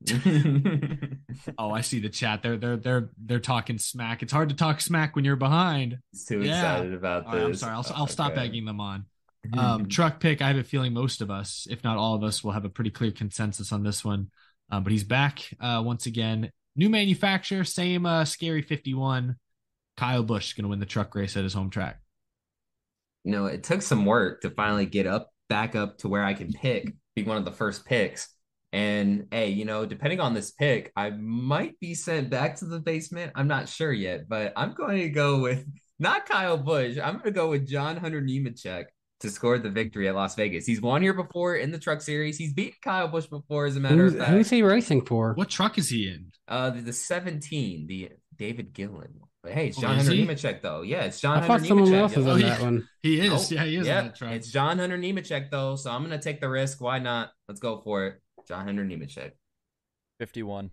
Oh, I see the chat. They're they're they're they're talking smack. It's hard to talk smack when you're behind. He's too yeah. excited about All this. right, I'm sorry. I'll I'll stop okay. egging them on. Um, truck pick. I have a feeling most of us, if not all of us, will have a pretty clear consensus on this one. Um, but he's back uh, once again. New manufacturer, same uh, scary fifty-one. Kyle Busch is going to win the truck race at his home track. You know, it took some work to finally get up back up to where I can pick, be one of the first picks. And hey, you know, depending on this pick, I might be sent back to the basement. I'm not sure yet, but I'm going to go with not Kyle Busch. I'm going to go with John Hunter Nemechek to score the victory at Las Vegas. He's won here before in the truck series. He's beat Kyle Busch before, as a matter who's, of fact. Who's he racing for? What truck is he in? Uh, the, the seventeen, the David Gillen. But hey, it's Oh, John is Hunter he? Nemechek, though. Yeah, it's John I Hunter thought someone Nemechek. else was yo. in Oh, that yeah. one. He is. Oh, yeah, he is yeah, in that truck. it's John Hunter Nemechek, though, so I'm going to take the risk. Why not? Let's go for it. John Hunter Nemechek. fifty-one.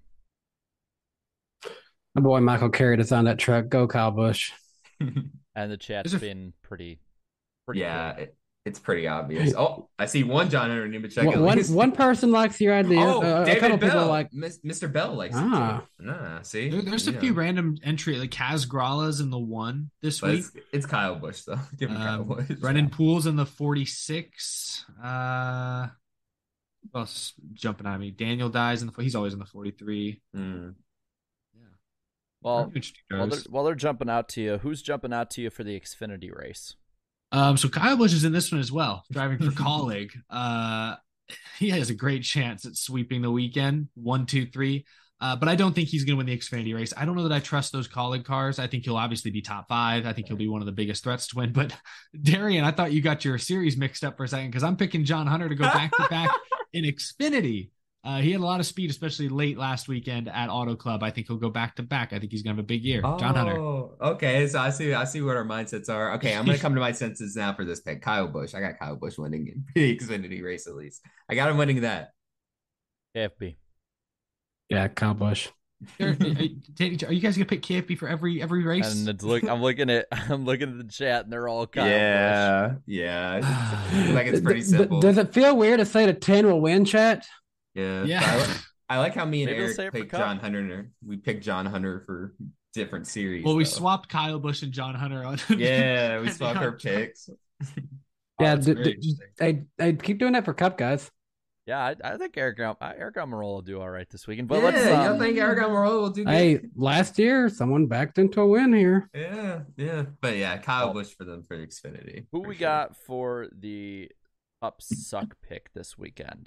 My boy Michael Carey is on that truck. Go Kyle Busch. And the chat's There's a- been pretty, pretty Yeah, clear. it, it's pretty obvious. Oh, I see one John Hunter Nemechek. One, at one, least. one person likes your idea. Oh, uh, a David couple Bell. people like. Mis- Mister Bell likes Ah. it too. Nah, see? There- there's a You few know. random entry, like Kaz Grala's in the one this But week. it's, it's Kyle Busch, though. Give him Kyle Um, Busch. Brennan Poole's in the forty-six. Uh, who else jumping on me? Daniel Dies in the. He's always in the forty-three. Mm. Well, Interesting while they're, guys. while they're jumping out to you, who's jumping out to you for the Xfinity race? Um, so Kyle Busch is in this one as well, driving for Colleague. Uh, he has a great chance at sweeping the weekend, one, two, three. Uh, but I don't think he's going to win the Xfinity race. I don't know that I trust those Colleague cars. I think he'll obviously be top five. I think he'll be one of the biggest threats to win. But Darian, I thought you got your series mixed up for a second because I'm picking John Hunter to go back to back in Xfinity. Uh, he had a lot of speed, especially late last weekend at Auto Club. I think he'll go back to back. I think he's going to have a big year. John Hunter. Oh, okay. So I see. I see what our mindsets are. Okay, I'm gonna come to my senses now for this pick. Kyle Busch. I got Kyle Busch winning in the Xfinity race at least. I got him winning that. K F B. Yeah, Kyle Busch. Are, are, are you guys gonna pick K F B for every every race? And it's look, I'm looking at, I'm looking at the chat, and they're all Kyle Busch. yeah, yeah. I feel like it's pretty D- d- simple. Does it feel weird to say the ten will win, chat? Yeah, Yeah. but I, li- I like how me and Maybe we'll Eric say it for picked Cup. John Hunter. We picked John Hunter for different series. Well, we though. swapped Kyle Busch and John Hunter on. Yeah, we swapped our picks. Yeah, that's d- very d- I I keep doing that for Cup guys. Yeah, I, I think Eric Eric Almirola will do all right this weekend. But yeah, let's. Um, you think Eric Almirola will do good? Hey, last year someone backed into a win here. Yeah, yeah. But yeah, Kyle Busch for them for Xfinity. Who for we sure. got for the Cup Suck pick this weekend?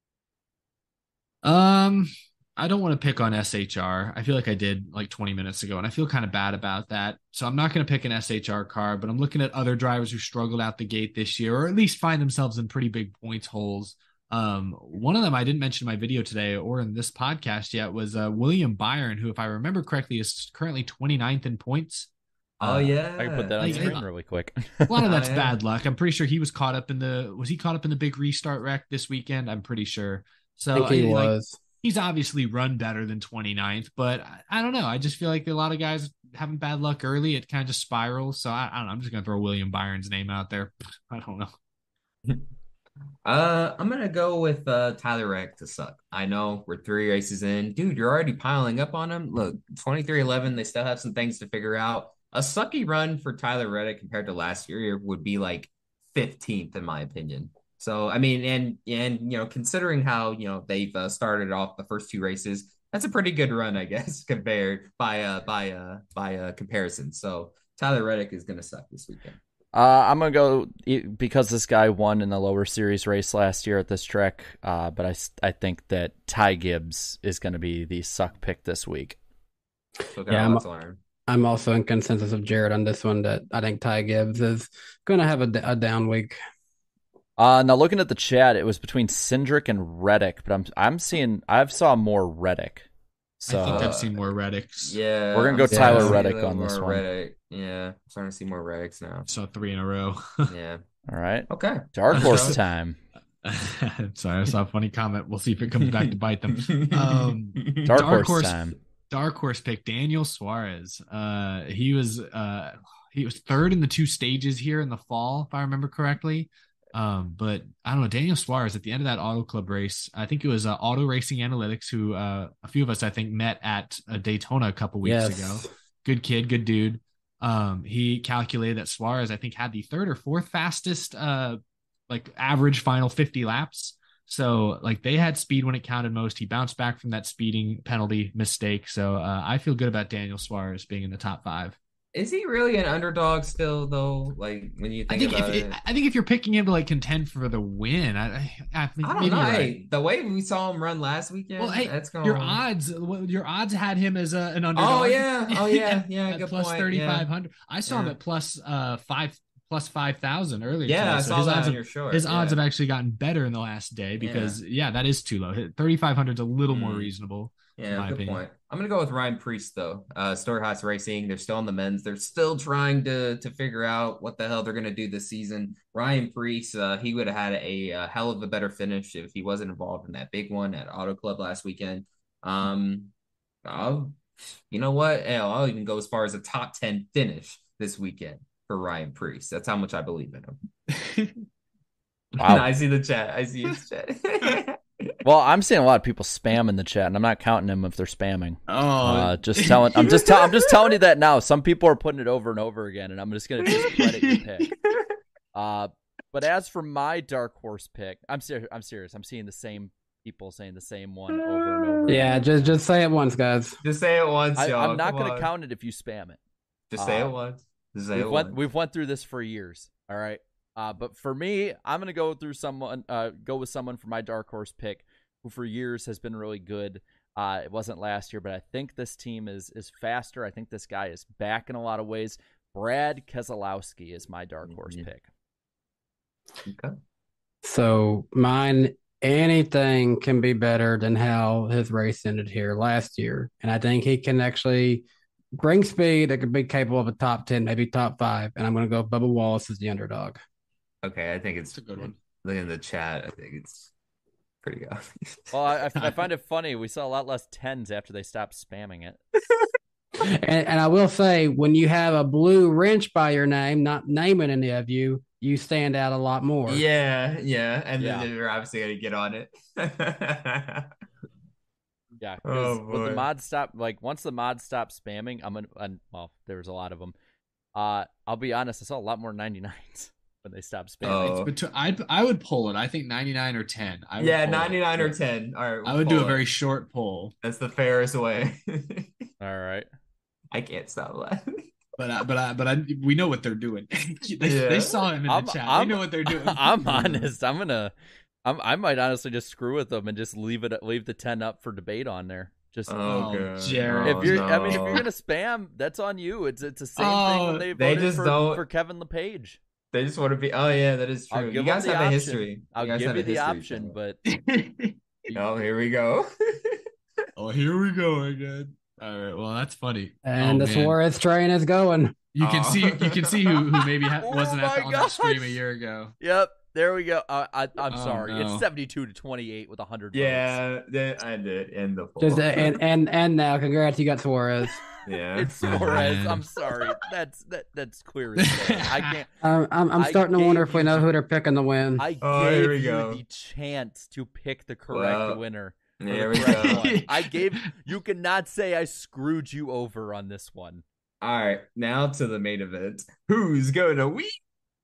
Um, I don't want to pick on S H R. I feel like I did like twenty minutes ago, and I feel kind of bad about that. So I'm not going to pick an S H R car, but I'm looking at other drivers who struggled out the gate this year, or at least find themselves in pretty big points holes. Um, one of them I didn't mention in my video today or in this podcast yet was uh, William Byron, who, if I remember correctly, is currently twenty-ninth in points. Oh Uh, yeah, I can put that on Like, screen it- really quick. A lot of that's Oh, yeah. bad luck. I'm pretty sure he was caught up in the was he caught up in the big restart wreck this weekend? I'm pretty sure. So I think he I- like, was. he's obviously run better than twenty-ninth, but I, I don't know. I just feel like a lot of guys having bad luck early, it kind of just spirals. So I, I don't know. I'm just gonna throw William Byron's name out there. I don't know. Uh, I'm gonna go with uh Tyler Reddick to suck. I know we're three races in, dude. You're already piling up on him. Look, twenty-three eleven. They still have some things to figure out. A sucky run for Tyler Reddick compared to last year would be like fifteenth in my opinion. So I mean, and and you know, considering how you know they've uh, started off the first two races, that's a pretty good run, I guess, compared by uh by uh by uh comparison. So Tyler Reddick is gonna suck this weekend. Uh, I'm gonna go because this guy won in the lower series race last year at this track. Uh, but I, I think that Ty Gibbs is gonna be the suck pick this week. So Yeah, I'm, I'm also in consensus of Jared on this one that I think Ty Gibbs is going to have a, a down week. Uh, now looking at the chat, it was between Cindric and Reddick, but I'm I'm seeing I've saw more Reddick. So I think I've seen more Reddicks. Yeah, we're gonna go I'm Tyler starting to see a Reddick little on this more one. Reddick. Yeah, I'm starting to see more Reddicks now. So three in a row. Yeah. All right. Okay. Dark Let's horse go. time. Sorry, I saw a funny comment. We'll see if it comes back to bite them. Um, Dark, horse, time. Dark horse pick Daniel Suarez. Uh, he was uh, he was third in the two stages here in the fall, if I remember correctly. Um, but I don't know, Daniel Suarez at the end of that Auto Club race, I think it was uh, Auto Racing Analytics who uh, a few of us I think met at uh, Daytona a couple weeks Yes. ago. Good kid, good dude. Um, he calculated that Suarez I think had the third or fourth fastest uh like average final fifty laps. So like they had speed when it counted most. He bounced back from that speeding penalty mistake. So uh, I feel good about Daniel Suarez being in the top five. Is he really an underdog still, though? Like when you I think, think about if it, it, I think if you're picking him to like contend for the win, I I, I think I don't maybe know. you're right. Hey, the way we saw him run last weekend, Well, hey, that's going. your odds, well, your odds had him as a, an underdog. Oh yeah, oh yeah, at- yeah. at Good plus point. thirty yeah. five hundred. I saw him Yeah. at plus uh five plus five thousand earlier. Yeah, today. I So saw his that odds on have- your short. His odds yeah. have actually gotten better in the last day because yeah, that is too low. thirty-five hundred is a little more Mm. reasonable. in Yeah, my good opinion. point. I'm gonna go with Ryan Priest though. Uh, Storehouse Racing. They're still on the men's. They're still trying to to figure out what the hell they're gonna do this season. Ryan Priest, uh, he would have had a, a hell of a better finish if he wasn't involved in that big one at Auto Club last weekend. Um, I'll, you know what? Hell, I'll even go as far as a top ten finish this weekend for Ryan Priest. That's how much I believe in him. Wow. I see the chat. I see his chat. Well, I'm seeing a lot of people spam in the chat, and I'm not counting them if they're spamming. Oh, Uh, just telling, I'm just, tell, I'm just telling you that now. Some people are putting it over and over again, and I'm just gonna discredit your pick. Uh, but as for my dark horse pick, I'm serious. I'm serious. I'm seeing the same people saying the same one over and over. Yeah, just just say it once, guys. Just say it once, I, y'all. I'm not Come gonna on. count it if you spam it. Just say Uh, it once. Just say We've it went, once. we've went through this for years. All right. Uh, but for me, I'm gonna go through someone. Uh, go with someone for my dark horse pick, who for years has been really good. Uh, it wasn't last year, but I think this team is is faster. I think this guy is back in a lot of ways. Brad Keselowski is my dark horse Mhm. pick. Okay. So mine, anything can be better than how his race ended here last year. And I think he can actually bring speed that could be capable of a top ten, maybe top five. And I'm going to go Bubba Wallace as the underdog. Okay, I think it's That's a good one. Look in the chat. I think it's pretty good. Well, I, I find it funny. We saw a lot less tens after they stopped spamming it. And, and I will say, when you have a blue wrench by your name, not naming any of you, you stand out a lot more. Yeah, yeah, and Yeah. then they're obviously gonna get on it. Yeah, Oh, because with the boy. mod stop, like once the mod stopped spamming, I'm gonna. And, well, there was a lot of them. Uh, I'll be honest. I saw a lot more ninety-nines. But when they stop spamming. Oh. But I I would pull it. I think ninety-nine or ten. I would Yeah, pull it. ninety-nine or ten. All right, we'll I would pull do a it. very short pull. That's the fairest way. All right. I can't stop laughing. But I, but I, but I, we know what they're doing. they, Yeah. they saw him in I'm- the chat. I'm- they know what they're doing. I'm honest. I'm gonna. I'm. I might honestly just screw with them and just leave it. Leave the ten up for debate on there. Just Oh, Oh, God. Jared. if you're. I mean, if no. you're gonna spam, that's on you. It's it's the same Oh, thing when they they voted just for, don't- for Kevin LePage. They just want to be. Oh yeah, that is I'll true. give You them guys the have a option. history. I'll guys give have you a the history, option, so- but Oh, here we go. Oh, here we go again. All right. Well, that's funny. And Oh, the man. Suarez train is going. You can Aw. see. You can see who who maybe ha- Oh wasn't at the, my on that stream a gosh. year ago. yep. There we go. Uh, I, I'm Oh, sorry. no. It's seventy-two to twenty-eight with one hundred. Yeah, that- I did in the poll. Just and and and now, congrats, you got Suarez. yeah. It's Oh, Suarez. man. I'm sorry. That's that. That's clear as day. I can't. Um, I'm I'm I starting to wonder gave if we you- know who they're picking to win. I Oh, gave here we you go. the chance to pick the correct Well, winner. for There the we correct go. one. I gave. You cannot say I screwed you over on this one. All right, now to the main event. Who's going to win?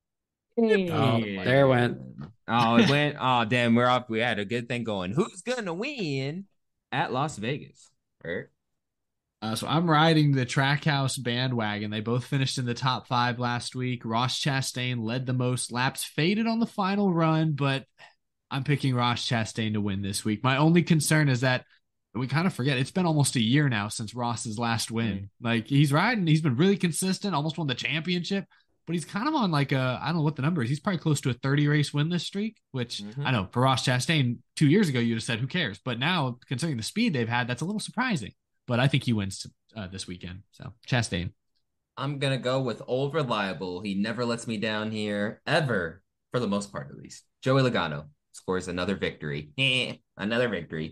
Oh, there it went. Oh, it went. Oh, damn, we're off. We had a good thing going. Who's going to win at Las Vegas? Right? Uh, so I'm riding the Trackhouse bandwagon. They both finished in the top five last week. Ross Chastain led the most laps, faded on the final run, but I'm picking Ross Chastain to win this week. My only concern is that we kind of forget it's been almost a year now since Ross's last win. Like he's riding, he's been really consistent, almost won the championship, but he's kind of on like a, I don't know what the number is. He's probably close to a thirty race winless streak, which Mhm. I know for Ross Chastain two years ago, you'd have said, who cares? But now considering the speed they've had, that's a little surprising, but I think he wins uh, this weekend. So Chastain. I'm going to go with old reliable. He never lets me down here, ever, for the most part at least. Joey Logano scores another victory. Another victory.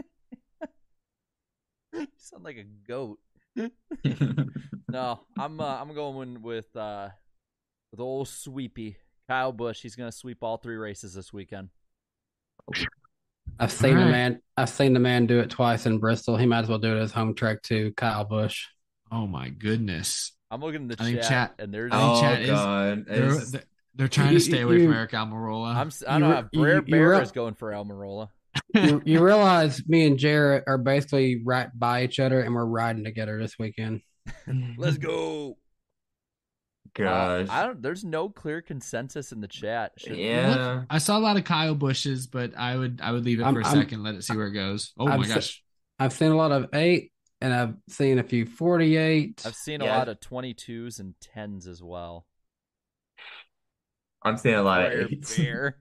You sound like a goat. No, I'm. Uh, I'm going with uh, with old sweepy Kyle Busch. He's gonna sweep all three races this weekend. I've seen All the right. man. I've seen the man do it twice in Bristol. He might as well do it at his home track too. Kyle Busch. Oh my goodness. I'm looking in the I think chat, chat- and there's. I think Oh, chat is- God. They're, It's- they're, they're trying You- to stay away you- from Eric Almirola. I'm. s- I You don't re- know. Brer you- you Bear re- is going for Almirola. you, you realize me and Jarrett are basically right by each other, and we're riding together this weekend. Let's go. Gosh. Uh, I don't. There's no clear consensus in the chat. Should- yeah. I saw a lot of Kyle Bushes, but I would I would leave it I'm- for a I'm- second, let it see where it goes. Oh I'm my se- gosh. I've seen a lot of eight, and I've seen a few forty-eight. I've seen a Yeah. lot of twenty-twos and tens as well. I'm seeing a lot Brer of eights. Bear.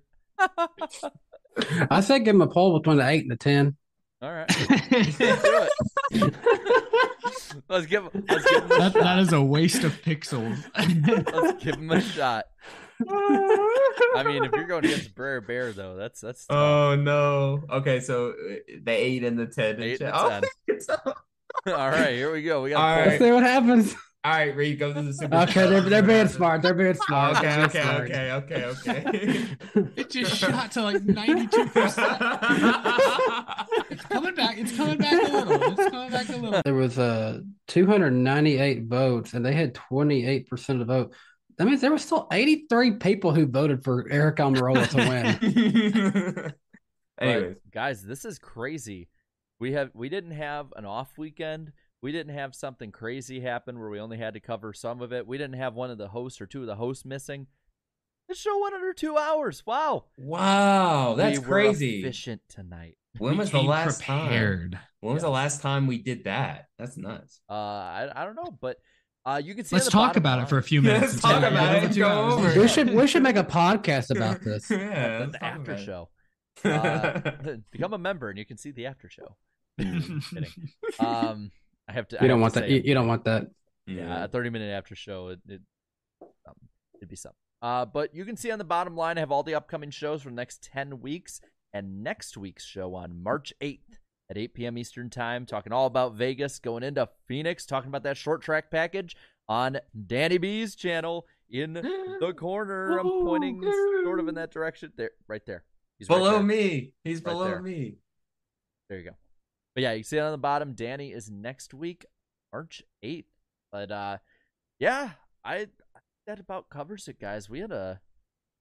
I said give him a poll between the eight and the ten. All right. Let's do it. Let's give. Let's give him a That, shot. that is a waste of pixels. Let's give him a shot. I mean, if you're going against Brer Bear, though, that's that's tough. Oh, no. Okay, so uh, the eight and the ten. Eight and and oh, ten. it's up. All right, here we go. We got. All a right. Let's see what happens. All right, Reed, go to the super. Okay, they're they're being smart. They're being smart. Okay, They're being okay, smart. okay, okay, okay. It just shot to like ninety-two percent. It's coming back. It's coming back a little. It's coming back a little. There was uh, two hundred ninety-eight votes, and they had twenty-eight percent of the vote. That means there were still eighty-three people who voted for Eric Almirola to win. Anyways, But, guys, this is crazy. We have we didn't have an off weekend. We didn't have something crazy happen where we only had to cover some of it. We didn't have one of the hosts or two of the hosts missing. The show went under two hours. Wow. wow, that's we were crazy. efficient tonight. When We was the came last prepared. time? When was the last time we did that? That's nuts. Uh, I, I don't know, but uh, you can see. Let's on the talk bottom about it line- for a few minutes. Let's talk until we about get it. over two Go hours. over We should we should make a podcast about this. yeah, the let's talk after about it. show. Uh, become a member and you can see the after show. Kidding. Um, I have to. I You don't have want to that. say You, it. you don't want that. Yeah, a thirty minute after show. It, it um, it'd be something. Uh, but you can see on the bottom line, I have all the upcoming shows for the next ten weeks, and next week's show on March eighth at eight p.m. Eastern time, talking all about Vegas, going into Phoenix, talking about that short track package on Danny B's channel in the corner. I'm pointing sort of in that direction. There, right there. He's right below there. me. He's Right below there. me. There you go. But yeah, you can see it on the bottom. Danny is next week, March eighth. But uh, yeah, I that about covers it, guys. We had a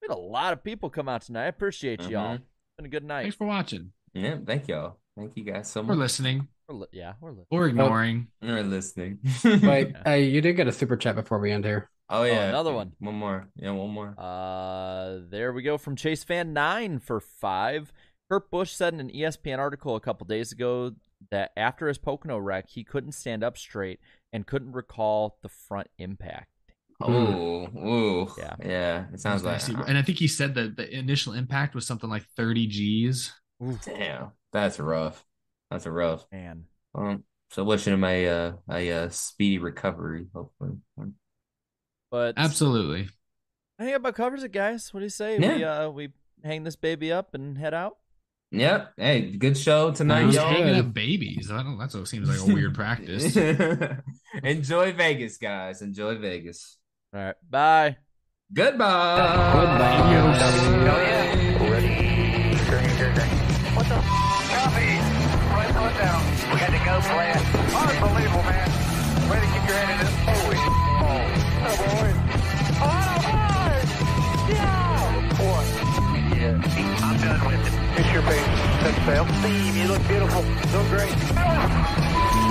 We had a lot of people come out tonight. I appreciate Mhm. y'all. It's been a good night. Thanks for watching Yeah, thank y'all. Thank you guys so much. or listening We're li- yeah, we're li- or ignoring. Or listening. Wait, hey, you did get a super chat before we end here. Oh yeah, another one. One more. Yeah, one more. Uh, there we go from Chase Fan nine for five. Kurt Busch said in an E S P N article a couple days ago that after his Pocono wreck, he couldn't stand up straight and couldn't recall the front impact. Oh, ooh, Yeah. yeah. It sounds like. Nasty. And I think he said that the initial impact was something like thirty G's. Damn, that's rough. That's a rough. Man. Um, so wishing him a uh, a uh, speedy recovery, hopefully. But Absolutely. I think about covers it, guys. What do you say? Yeah. We uh we hang this baby up and head out. Yep. Hey, good show tonight, Who's y'all. hanging up babies? I don't. That's what seems like a weird practice. Enjoy Vegas, guys. Enjoy Vegas. All right. Bye. Goodbye. Goodbye. Hell yeah. Ready. Green, green, green. What the f- copy? Right foot down. We got to go plan. Unbelievable, man. Way to keep your head in it. Holy oh. Oh, boy. Oh, boy. Yeah. What? Yeah. I'm done with it. It's your face. Set sail. Steve, you look beautiful. Look great.